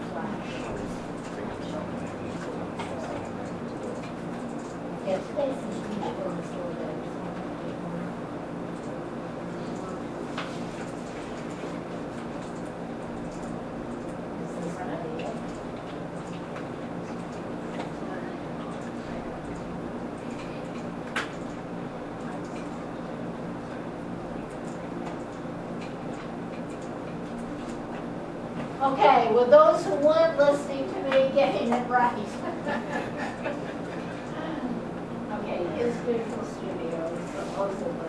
Speaker 1: Yeah, space is huge for the storage. Is this ready? Okay, with those who weren't listening to me getting it right. Okay, is Visual Studio supposedly.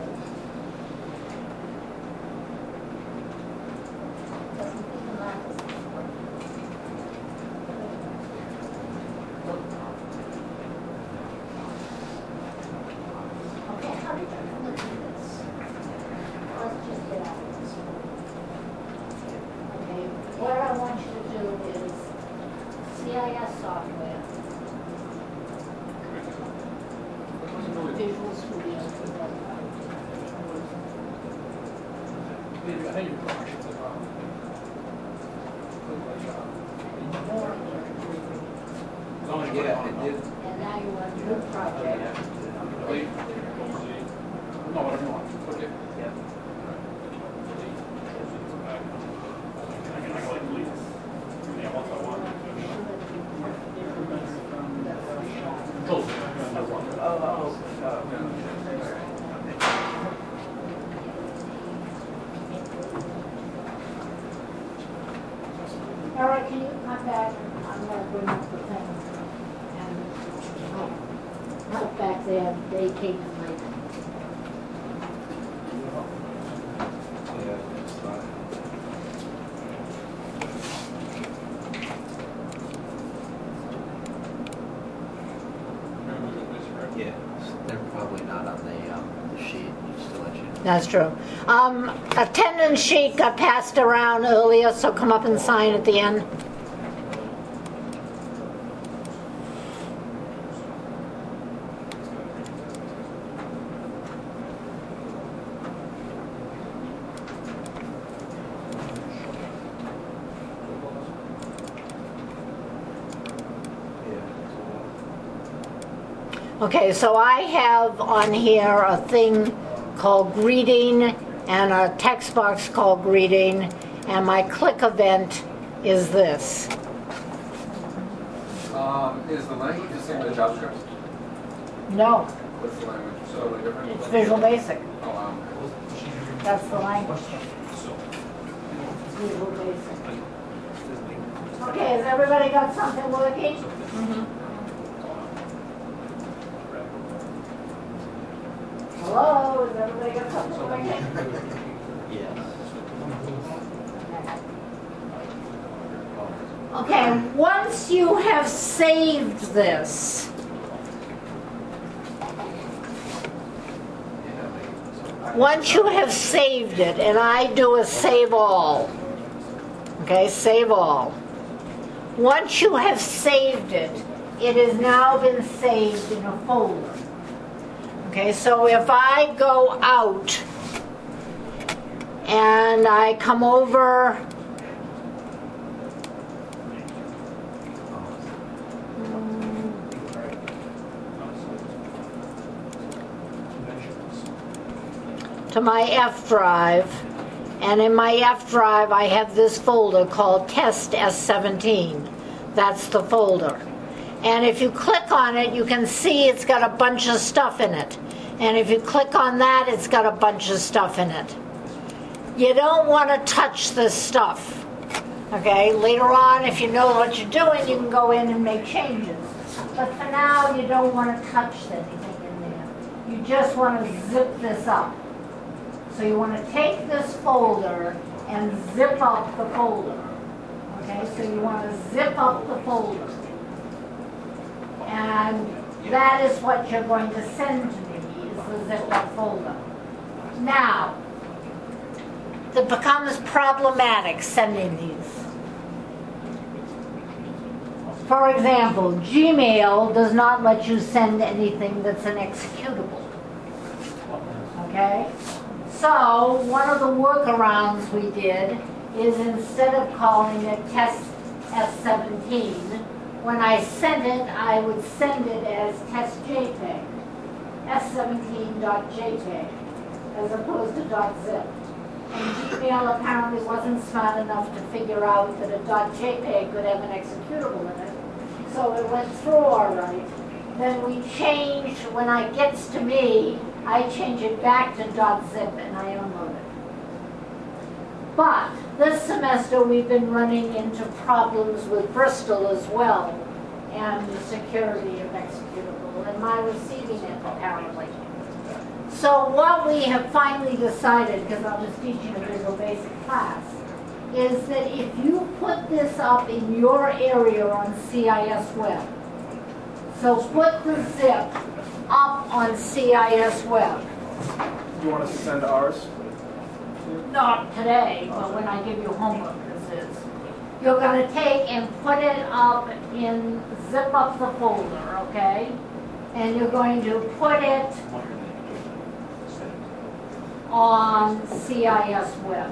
Speaker 1: Doesn't even matter. Okay, how did you look at this? Let's just get out of this. Okay, what I want you to do is CIS software, Visual Studio.
Speaker 6: Maybe I think you're probably should click on.
Speaker 4: Yeah, it did.
Speaker 1: And now you want new project.
Speaker 6: Delete. No, whatever you want. Click it.
Speaker 2: Yep.
Speaker 1: All right, can you come back? I'm gonna bring up the thing. And, back there, they came in late.
Speaker 4: Yeah, it's fine.
Speaker 2: Yeah, they're probably not on the sheet.
Speaker 1: That's true. Attendance sheet got passed around earlier, so come up and sign at the end. Okay, so I have on here a thing called greeting and a text box called greeting, and my click event is this.
Speaker 4: Is the language the same as JavaScript?
Speaker 1: No,
Speaker 4: What's the language? Totally different?
Speaker 1: it's Visual Basic.
Speaker 4: Oh, wow.
Speaker 1: That's the language. Visual Basic. Okay, has everybody got something working? Hello, has everybody got something working?
Speaker 2: Yes.
Speaker 1: Okay, once you have saved this, once you have saved it, and I do a save all, okay, save all. Once you have saved it, it has now been saved in a folder. Okay, so if I go out and I come over to my F drive, and in my F drive I have this folder called Test S17. That's the folder. And if you click on it, you can see it's got a bunch of stuff in it. And if you click on that, it's got a bunch of stuff in it. You don't want to touch this stuff. Okay, later on, if you know what you're doing, you can go in and make changes. But for now, you don't want to touch anything in there. You just want to zip this up. So you want to take this folder and zip up the folder. Okay, so you want to zip up the folder. And that is what you're going to send to me, is the zip up folder. Now, it becomes problematic sending these. For example, Gmail does not let you send anything that's an executable. Okay? So, one of the workarounds we did is instead of calling it Test S17, when I sent it, I would send it as Test JPEG, S17.jpg, as opposed to .zip. And Gmail apparently wasn't smart enough to figure out that a .jpg could have an executable in it. So it went through all right. Then we changed, when it gets to me, I change it back to .zip and I unload it. But this semester we've been running into problems with Bristol as well, and the security of executable, and my receiving it apparently. So what we have finally decided, because I was teaching a Visual Basic class, is that if you put this up in your area on CIS Web, so put the zip up on CIS Web.
Speaker 6: You want us to send ours?
Speaker 1: Not today, but when I give you homework, this is. You're going to take and put it up in, zip up the folder, okay? And you're going to put it on CIS Web.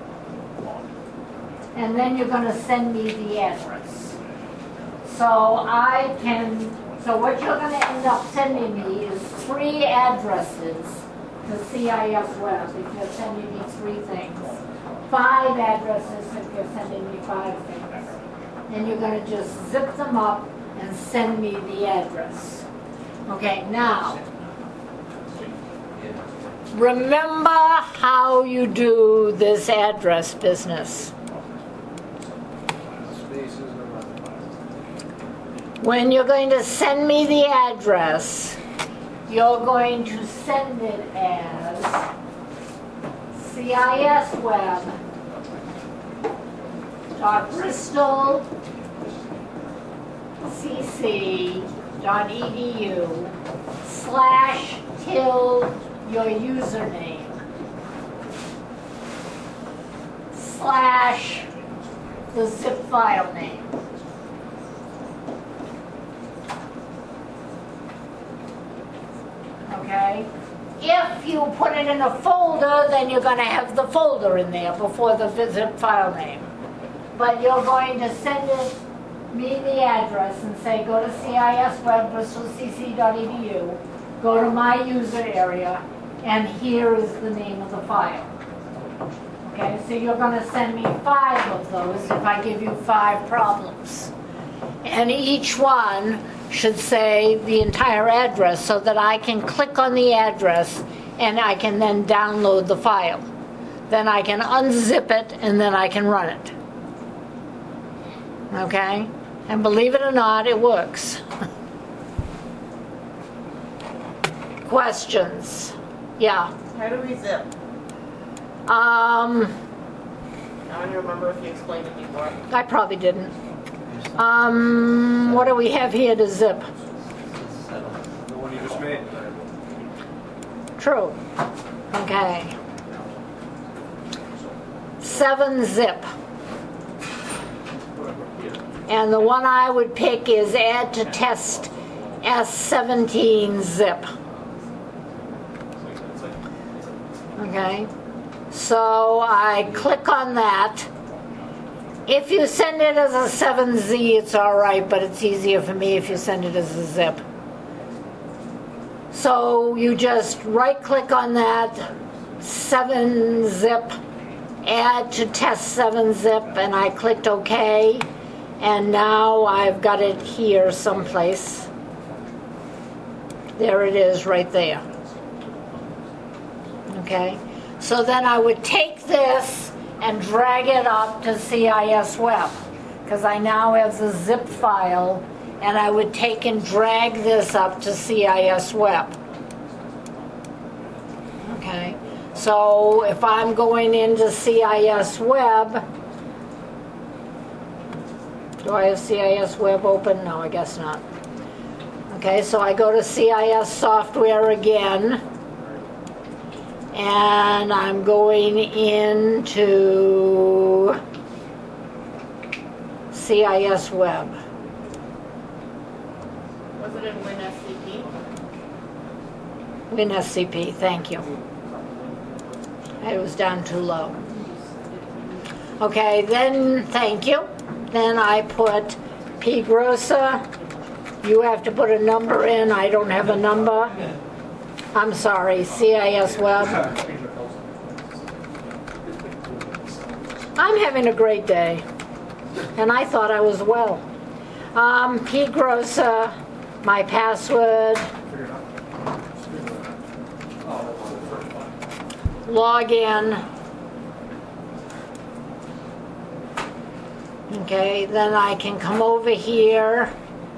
Speaker 1: And then you're going to send me the address. So so what you're going to end up sending me is 3 addresses to CIS Web if you're sending me 3 things. 5 addresses if you're sending me 5 things. And you're going to just zip them up and send me the address. Okay, now, remember how you do this address business. When you're going to send me the address, you're going to send it as cisweb.bristolcc.edu / your username. slash the zip file name. Okay? If you put it in a folder, then you're going to have the folder in there before the zip file name. But you're going to send me the address and say, go to cisweb.bristolcc.edu, go to my user area, and here is the name of the file. Okay, so you're going to send me 5 of those if I give you 5 problems. And each one should say the entire address so that I can click on the address and I can then download the file. Then I can unzip it and then I can run it. Okay? And believe it or not, it works. Questions? Yeah.
Speaker 5: How do we zip? I don't remember if you explained it before.
Speaker 1: I probably didn't. What do we have here to zip?
Speaker 2: Settle.
Speaker 4: The one you just made.
Speaker 1: True. Okay. 7-zip. And the one I would pick is add to test S17-zip. Okay. So I click on that. If you send it as a 7Z, it's all right, but it's easier for me if you send it as a zip. So you just right-click on that, 7-zip, add to test 7-zip, and I clicked OK. And now I've got it here someplace. There it is right there. Okay? So then I would take this and drag it up to CIS Web, because I now have the zip file, and I would take and drag this up to CIS Web. Okay, so if I'm going into CIS Web, do I have CIS Web open? No, I guess not. Okay, so I go to CIS Software again, and I'm going into CIS Web.
Speaker 5: Was it in WinSCP?
Speaker 1: WinSCP, thank you. It was down too low. Okay, then, thank you. Then I put P. Grossa. You have to put a number in. I don't have a number. I'm sorry, CIS Web. I'm having a great day. And I thought I was well. P. Grossa, my password. Log in. Okay, then I can come over here.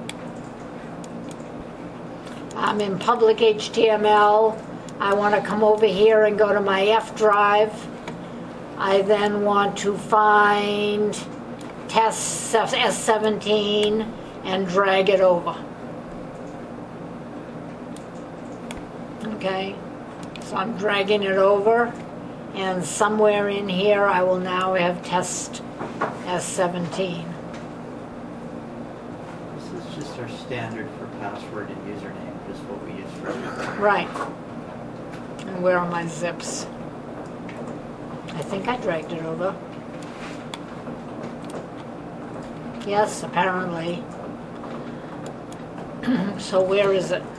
Speaker 1: I'm in public HTML. I want to come over here and go to my F drive. I then want to find test S17 and drag it over. Okay, so I'm dragging it over, and somewhere in here I will now have test S17.
Speaker 2: This is just our standard for password and username, just what we use for everything.
Speaker 1: Right. And where are my zips? I think I dragged it over. Yes, apparently. So where is it?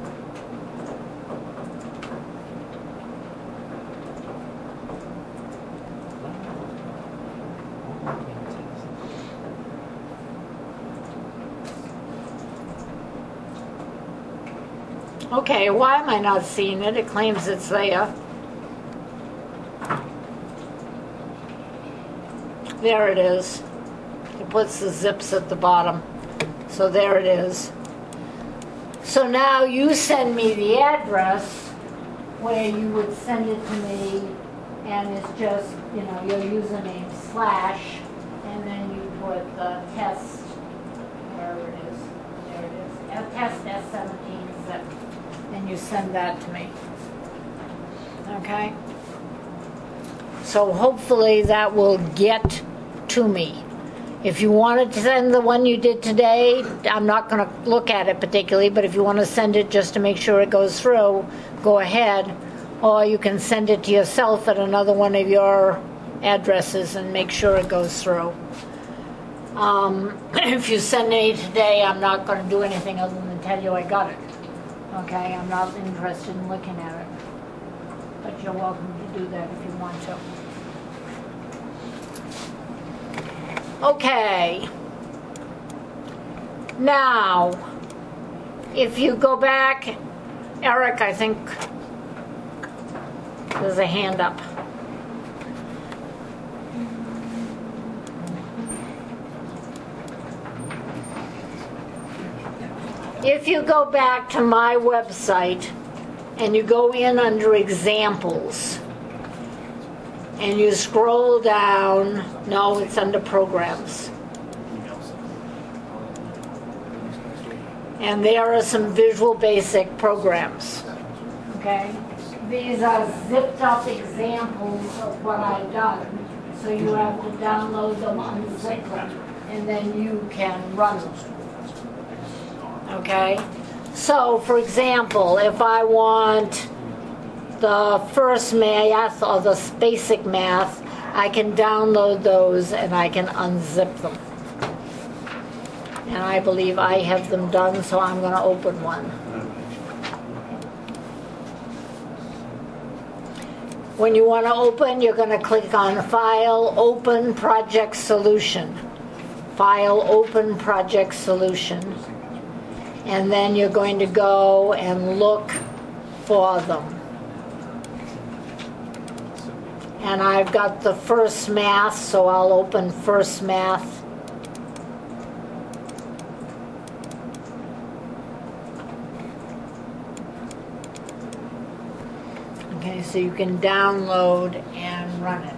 Speaker 1: Okay, why am I not seeing it? It claims it's there. There it is. It puts the zips at the bottom. So there it is. So now you send me the address where you would send it to me, and it's just, you know, your username slash, and then you put the test, wherever it is. There it is. Test S17 zip. And you send that to me. Okay? So So hopefully that will get to me. If you wanted to send the one you did today, I'm not going to look at it particularly, but if you want to send it just to make sure it goes through, go ahead. Or you can send it to yourself at another one of your addresses and make sure it goes through. If you send me today, I'm not going to do anything other than tell you I got it. Okay, I'm not interested in looking at it. But you're welcome to do that if you want to. Okay. Now, if you go back, Eric, I think there's a hand up. If you go back to my website and you go in under examples and you scroll down, no, it's under programs. And there are some Visual Basic programs. Okay? These are zipped up examples of what I've done. So you have to download them, unzip them, and then you can run them. Okay? So, for example, if I want the first math or the basic math, I can download those and I can unzip them. And I believe I have them done, so I'm going to open one. When you want to open, you're going to click on File, Open Project Solution. File, Open Project Solution. And then you're going to go and look for them. And I've got the first math, so I'll open first math. Okay, so you can download and run it.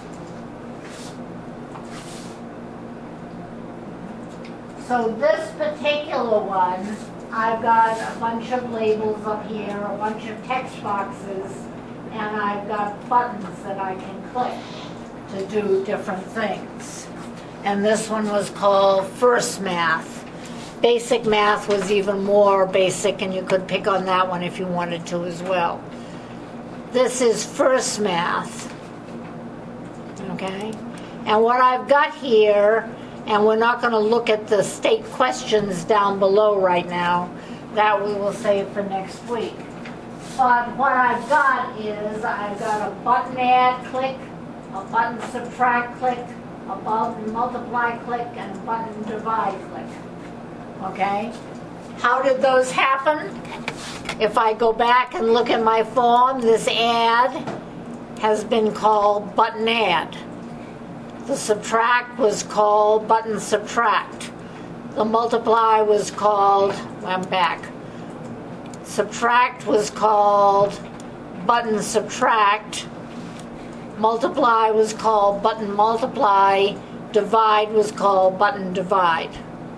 Speaker 1: So this particular one, I've got a bunch of labels up here, a bunch of text boxes, and I've got buttons that I can click to do different things. And this one was called First Math. Basic Math was even more basic, and you could pick on that one if you wanted to as well. This is First Math. Okay? And what I've got here, and we're not going to look at the state questions down below right now, that we will save for next week. But what I've got is, I've got a button add click, a button subtract click, a button multiply click, and a button divide click. Okay? How did those happen? If I go back and look at my form, this add has been called button add. The subtract was called button subtract. The multiply was called, I'm back. Subtract was called button subtract. Multiply was called button multiply. Divide was called button divide.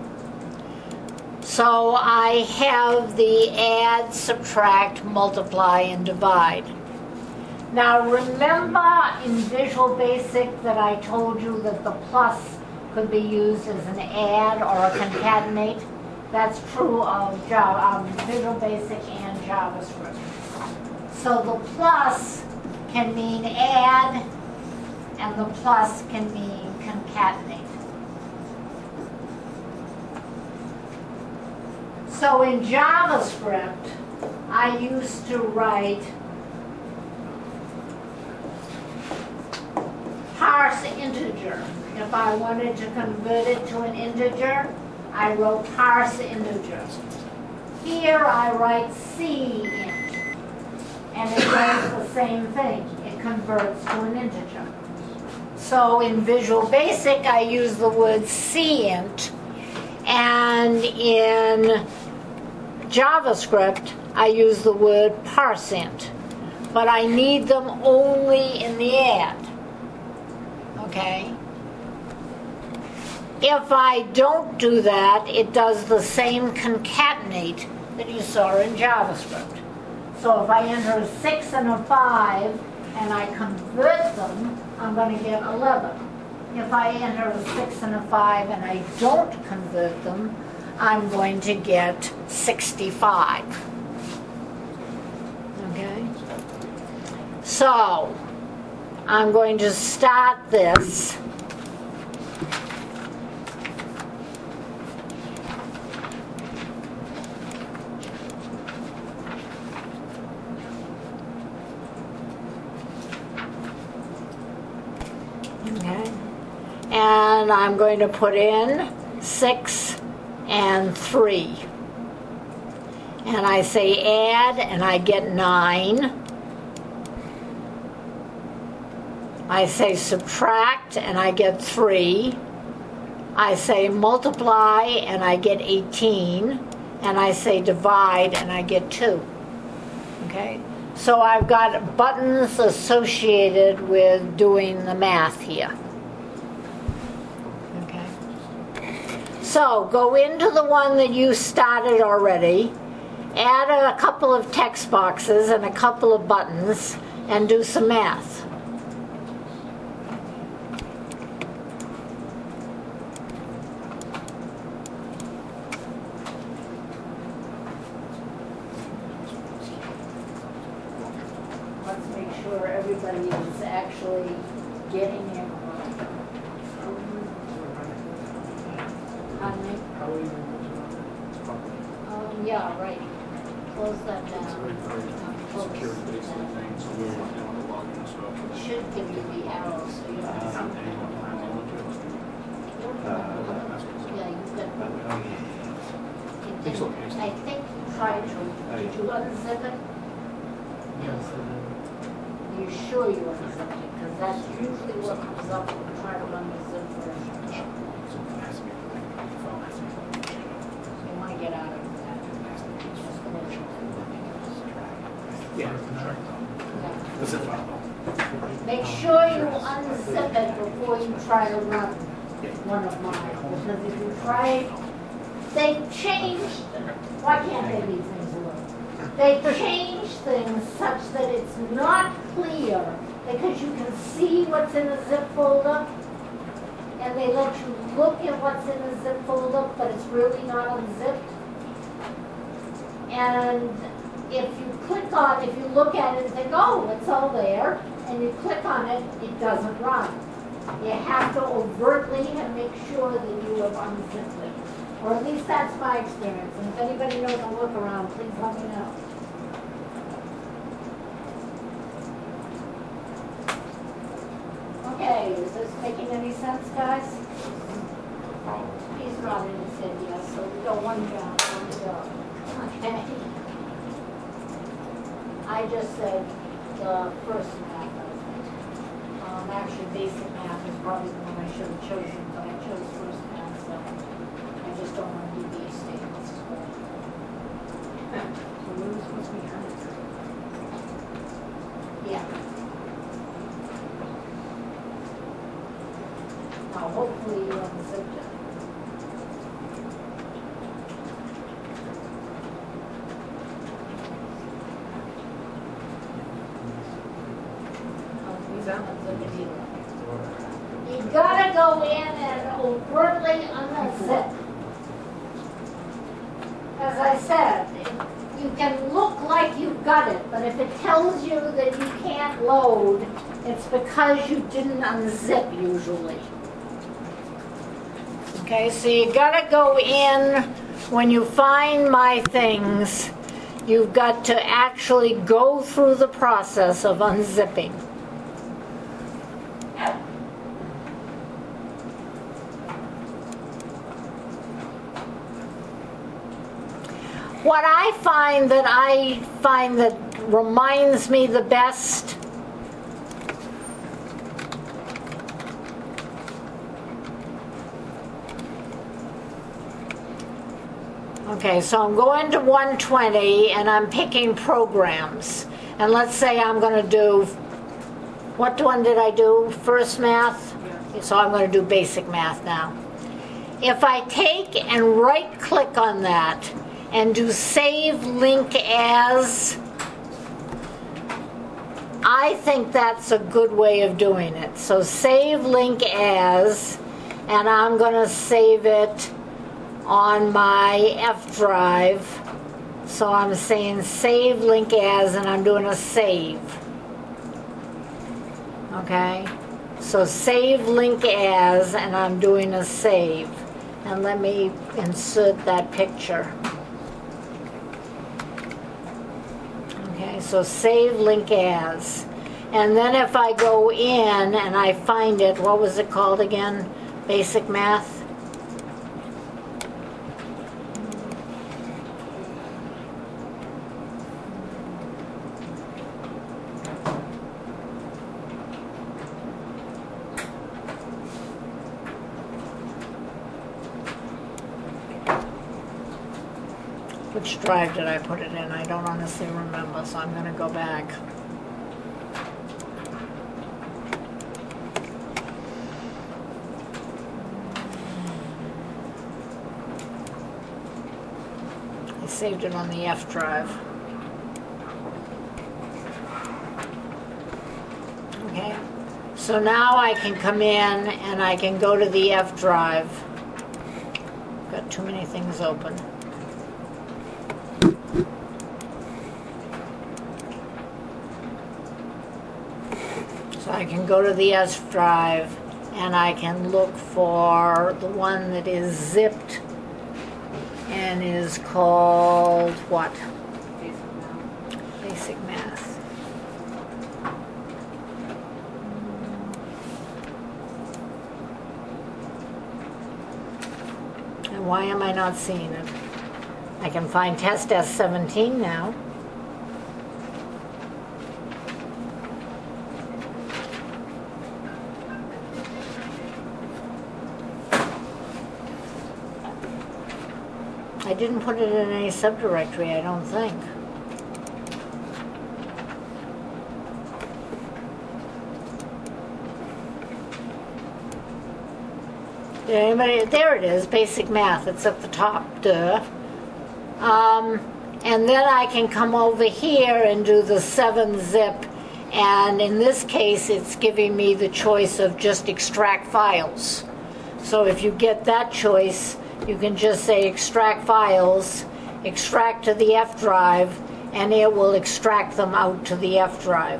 Speaker 1: So I have the add, subtract, multiply, and divide. Now remember in Visual Basic that I told you that the plus could be used as an add or a concatenate? That's true of Visual Basic and JavaScript. So the plus can mean add, and the plus can mean concatenate. So in JavaScript, I used to write parse integer. If I wanted to convert it to an integer, I wrote parse integer. Here I write cint, and it does the same thing. It converts to an integer. So in Visual Basic, I use the word cint, and in JavaScript, I use the word parseInt, but I need them only in the add. Okay? If I don't do that, it does the same concatenate that you saw in JavaScript. So if I enter a 6 and a 5, and I convert them, I'm going to get 11. If I enter a 6 and a 5 and I don't convert them, I'm going to get 65. Okay? So, I'm going to start this. Okay? And I'm going to put in 6 and 3. And I say add, and I get 9. I say subtract, and I get 3. I say multiply, and I get 18. And I say divide, and I get 2. Okay? So I've got buttons associated with doing the math here. Okay? So go into the one that you started already, add a couple of text boxes and a couple of buttons, and do some math. Let's make sure everybody is actually getting it. Pardon me? Yeah, right. Close that down. Close
Speaker 6: Security-based
Speaker 1: that.
Speaker 6: thing, so we want to log in and stuff.
Speaker 1: Should give you the arrow, so you don't have to. Yeah, you've got.
Speaker 6: Think so, yes.
Speaker 1: I think you tried to. Did you unzip it? You sure you unzip it? Because that's usually what comes up when you try to run the zip version. You want to get out of that.
Speaker 6: Yeah. The zip file.
Speaker 1: Make sure you unzip it before you try to run one of mine. Because if you try, they changed, why can't they leave things alone? They change things such that it's not clear because you can see what's in the zip folder and they let you look at what's in the zip folder, but it's really not unzipped. And if you look at it and think, oh, it's all there, and you click on it, it doesn't run. You have to overtly and make sure that you have unzipped it. Or at least that's my experience. And if anybody knows a workaround, please let me know. Okay, is this making any sense, guys? He's nodding and said yes, so we go one down, one to go. Okay. I just said the first math, I think. Actually, basic math is probably the one I should have chosen, but I chose first math, so I just don't want to do these statements. So we were supposed to be honest. Yeah. Now, hopefully you unzipped it. You gotta go in and overtly unzip. As I said, you can look like you've got it, but if it tells you that you can't load, it's because you didn't unzip usually. Okay, so you gotta go in when you find my things, you've got to actually go through the process of unzipping. What I find that reminds me the best okay, so I'm going to 120 and I'm picking programs. And let's say I'm going to do, what one did I do? First math? So I'm going to do basic math now. If I take and right click on that and do save link as, I think that's a good way of doing it. So save link as, and I'm going to save it on my F drive. So I'm saying save link as, and I'm doing a save. Okay? So save link as, and I'm doing a save. And let me insert that picture. Okay, so save link as. And then if I go in and I find it, what was it called again? Basic Math? Which drive did I put it in? I don't honestly remember, so I'm going to go back. I saved it on the F drive. Okay, so now I can come in and I can go to the F drive. Got too many things open. So I can go to the S drive and I can look for the one that is zipped and is called what? Basic Math. And why am I not seeing it? I can find test S17 now. I didn't put it in any subdirectory, I don't think. Did anybody? There it is, Basic Math. It's at the top, duh. And then I can come over here and do the 7-zip. And in this case, it's giving me the choice of just extract files. So if you get that choice, you can just say extract files, extract to the F drive, and it will extract them out to the F drive.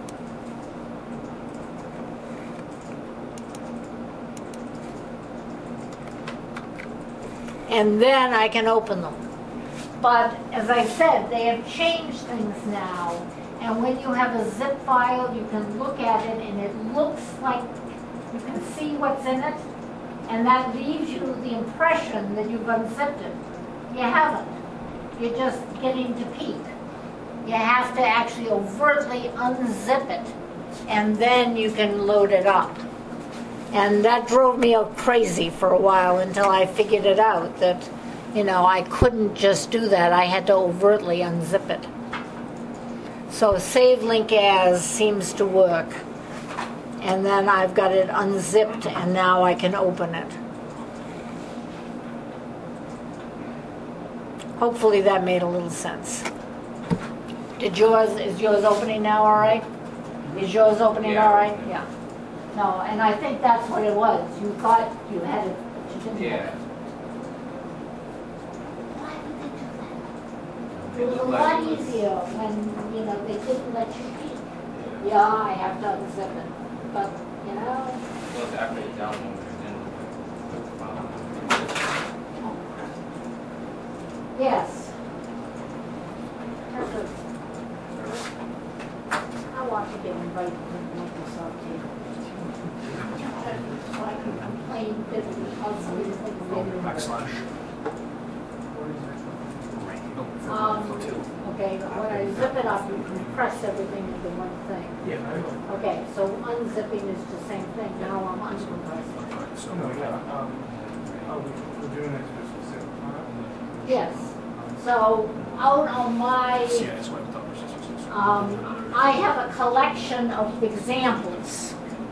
Speaker 1: And then I can open them. But as I said, they have changed things now. And when you have a zip file, you can look at it and it looks like you can see what's in it. And that leaves you the impression that you've unzipped it. You haven't. You're just getting to peek. You have to actually overtly unzip it, and then you can load it up. And that drove me crazy for a while until I figured it out that, you know, I couldn't just do that. I had to overtly unzip it. So save link as seems to work. And then I've got it unzipped, and now I can open it. Hopefully that made a little sense. Is yours opening now all right? Is yours opening all right? Yeah. No, and I think that's what it was. You thought you had it, but you didn't have it. Why would they do that? It was a lot easier when, you know, they didn't let you peek. Yeah, I have to unzip it. But, you know.
Speaker 4: Well, it's after you download it,
Speaker 1: Yes. I want to get invited to Microsoft team. So I can complain bitterly about some of these things they do.
Speaker 6: Backslash.
Speaker 1: Okay, when I zip it up, you compress everything into one thing.
Speaker 6: Yeah.
Speaker 1: Okay, so unzipping is the same thing. Now I'm uncompressing.
Speaker 6: So,
Speaker 7: We're doing it to a specific time?
Speaker 1: Yes. So out on my,
Speaker 6: yeah, that's what I thought.
Speaker 1: I have a collection of examples.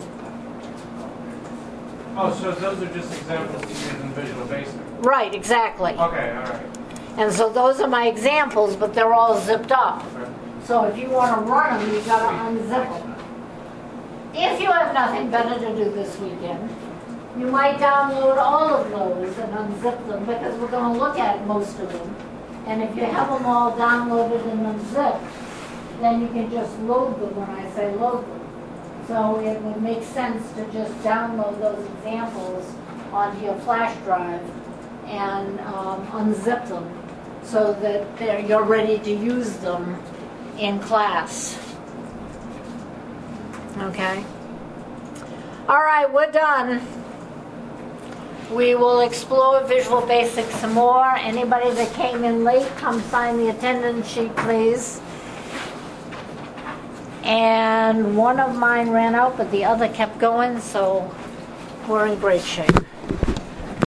Speaker 7: Oh, so those are just examples to use in Visual Basic?
Speaker 1: Right, exactly.
Speaker 7: Okay, all right.
Speaker 1: And so those are my examples, but they're all zipped up. So if you want to run them, you've got to unzip them. If you have nothing better to do this weekend, you might download all of those and unzip them, because we're going to look at most of them. And if you have them all downloaded and unzipped, then you can just load them when I say load them. So it would make sense to just download those examples onto your flash drive and unzip them so that you're ready to use them in class. Okay? All right, we're done. We will explore Visual Basic some more. Anybody that came in late, come sign the attendance sheet, please. And one of mine ran out, but the other kept going, so we're in great shape.